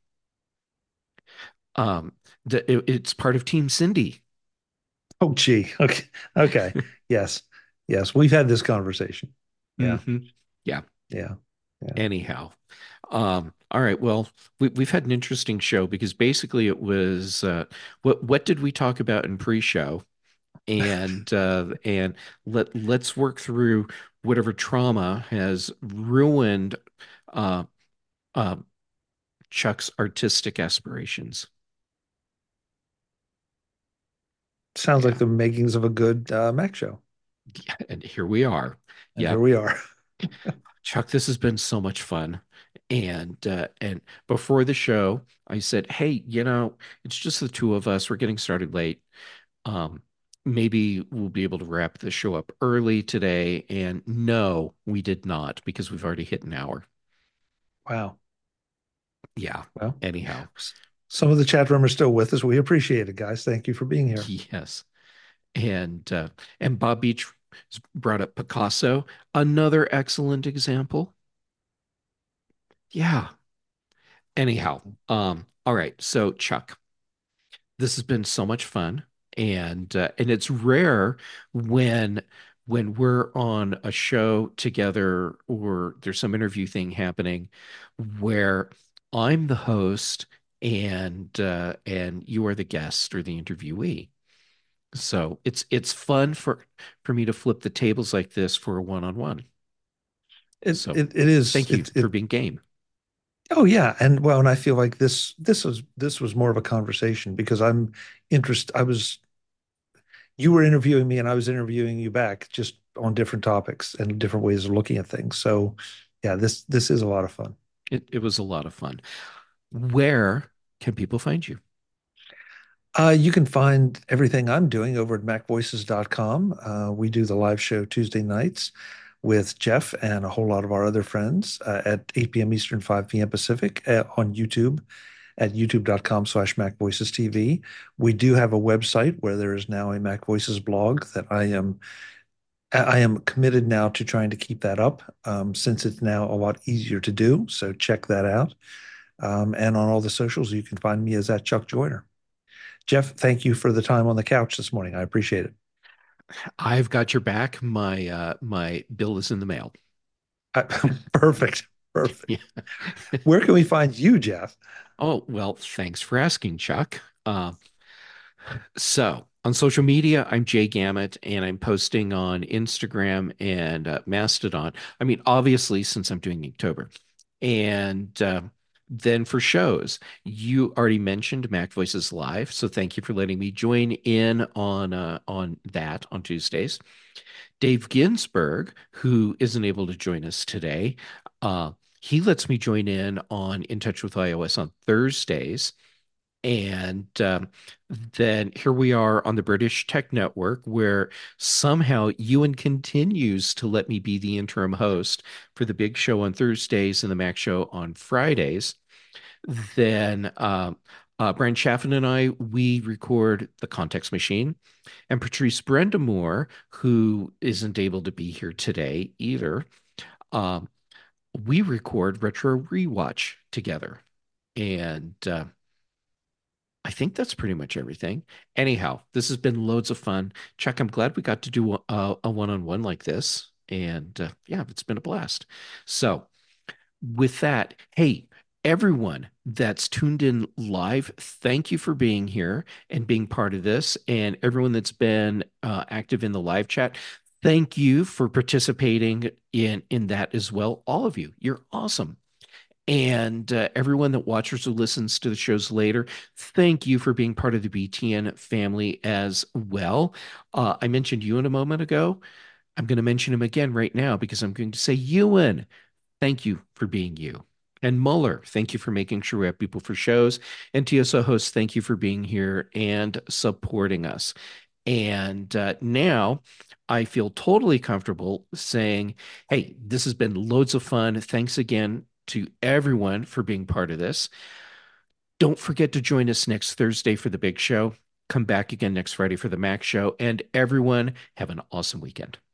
Um, the, it- it's part of Team Cindy. Oh, gee. Okay. Okay. Yes. Yes. We've had this conversation. Yeah. hmm Yeah. Yeah. Yeah. Anyhow, um, all right. Well, we, we've had an interesting show because basically it was uh, what what did we talk about in pre-show, and uh, and let let's work through whatever trauma has ruined uh, uh, Chuck's artistic aspirations. Sounds like Yeah, the makings of a good uh, Mac show. and here we are. And here Yep, we are. Chuck, this has been so much fun. And uh, and before the show, I said, "Hey, you know, it's just the two of us. We're getting started late. Um, maybe we'll be able to wrap the show up early today." And no, we did not because we've already hit an hour. Wow. Yeah. Well, Anyhow, s- some of the chat room are still with us. We appreciate it, guys. Thank you for being here. yes. And uh, and Bob Beach brought up Picasso, another excellent example. Yeah. Anyhow, um, all right. So Chuck, this has been so much fun, and uh, and it's rare when when we're on a show together or there's some interview thing happening where I'm the host and uh, and you are the guest or the interviewee. So it's it's fun for for me to flip the tables like this for a one-on-one. It So it it is thank you it for it being game. oh yeah, and well, and I feel like this this was this was more of a conversation because I'm interested. I was you were interviewing me and I was interviewing you back just on different topics and different ways of looking at things. So yeah, this this is a lot of fun. It it was a lot of fun. Where can people find you? Uh, you can find everything I'm doing over at mac voices dot com. Uh, we do the live show Tuesday nights with Jeff and a whole lot of our other friends uh, at eight p m. Eastern, five p m. Pacific uh, on YouTube at youtube dot com slash Mac Voices T V. We do have a website where there is now a Mac Voices blog that I am I am committed now to trying to keep that up um, since it's now a lot easier to do. So check that out. Um, and on all the socials, you can find me as at Chuck Joyner. Jeff, thank you for the time on the couch this morning. I appreciate it. I've got your back. My uh my bill is in the mail. I, perfect. Perfect. Yeah. Where can we find you, Jeff? Oh, well, thanks for asking, Chuck. Uh, so on social media, I'm Jay Gamut, and I'm posting on Instagram and uh, Mastodon. I mean, obviously, since I'm doing Inktober. And uh, then for shows, you already mentioned Mac Voices Live, so thank you for letting me join in on uh, on that on Tuesdays. Dave Ginsburg, who isn't able to join us today, uh, he lets me join in on In Touch with iOS on Thursdays. And um, then here we are on the British Tech Network, where somehow Ewan continues to let me be the interim host for the big show on Thursdays and the Mac show on Fridays. Then um, uh, Brian Chaffin and I, we record The Context Machine. And Patrice Brendamore, who isn't able to be here today either, um, we record Retro Rewatch together. And uh, I think that's pretty much everything. Anyhow, this has been loads of fun. Chuck, I'm glad we got to do a, a one-on-one like this. And uh, yeah, it's been a blast. So, with that, hey, everyone that's tuned in live, thank you for being here and being part of this. And everyone that's been uh, active in the live chat, thank you for participating in in that as well. All of you, you're awesome. And uh, everyone that watches or listens to the shows later, thank you for being part of the B T N family as well. Uh, I mentioned Ewan a moment ago. I'm going to mention him again right now because I'm going to say, Ewan, thank you for being you. And Muller, thank you for making sure we have people for shows. And T S O hosts, thank you for being here and supporting us. And uh, now I feel totally comfortable saying, hey, this has been loads of fun. Thanks again to everyone for being part of this. Don't forget to join us next Thursday for the big show. Come back again next Friday for the Mac show. And everyone, have an awesome weekend.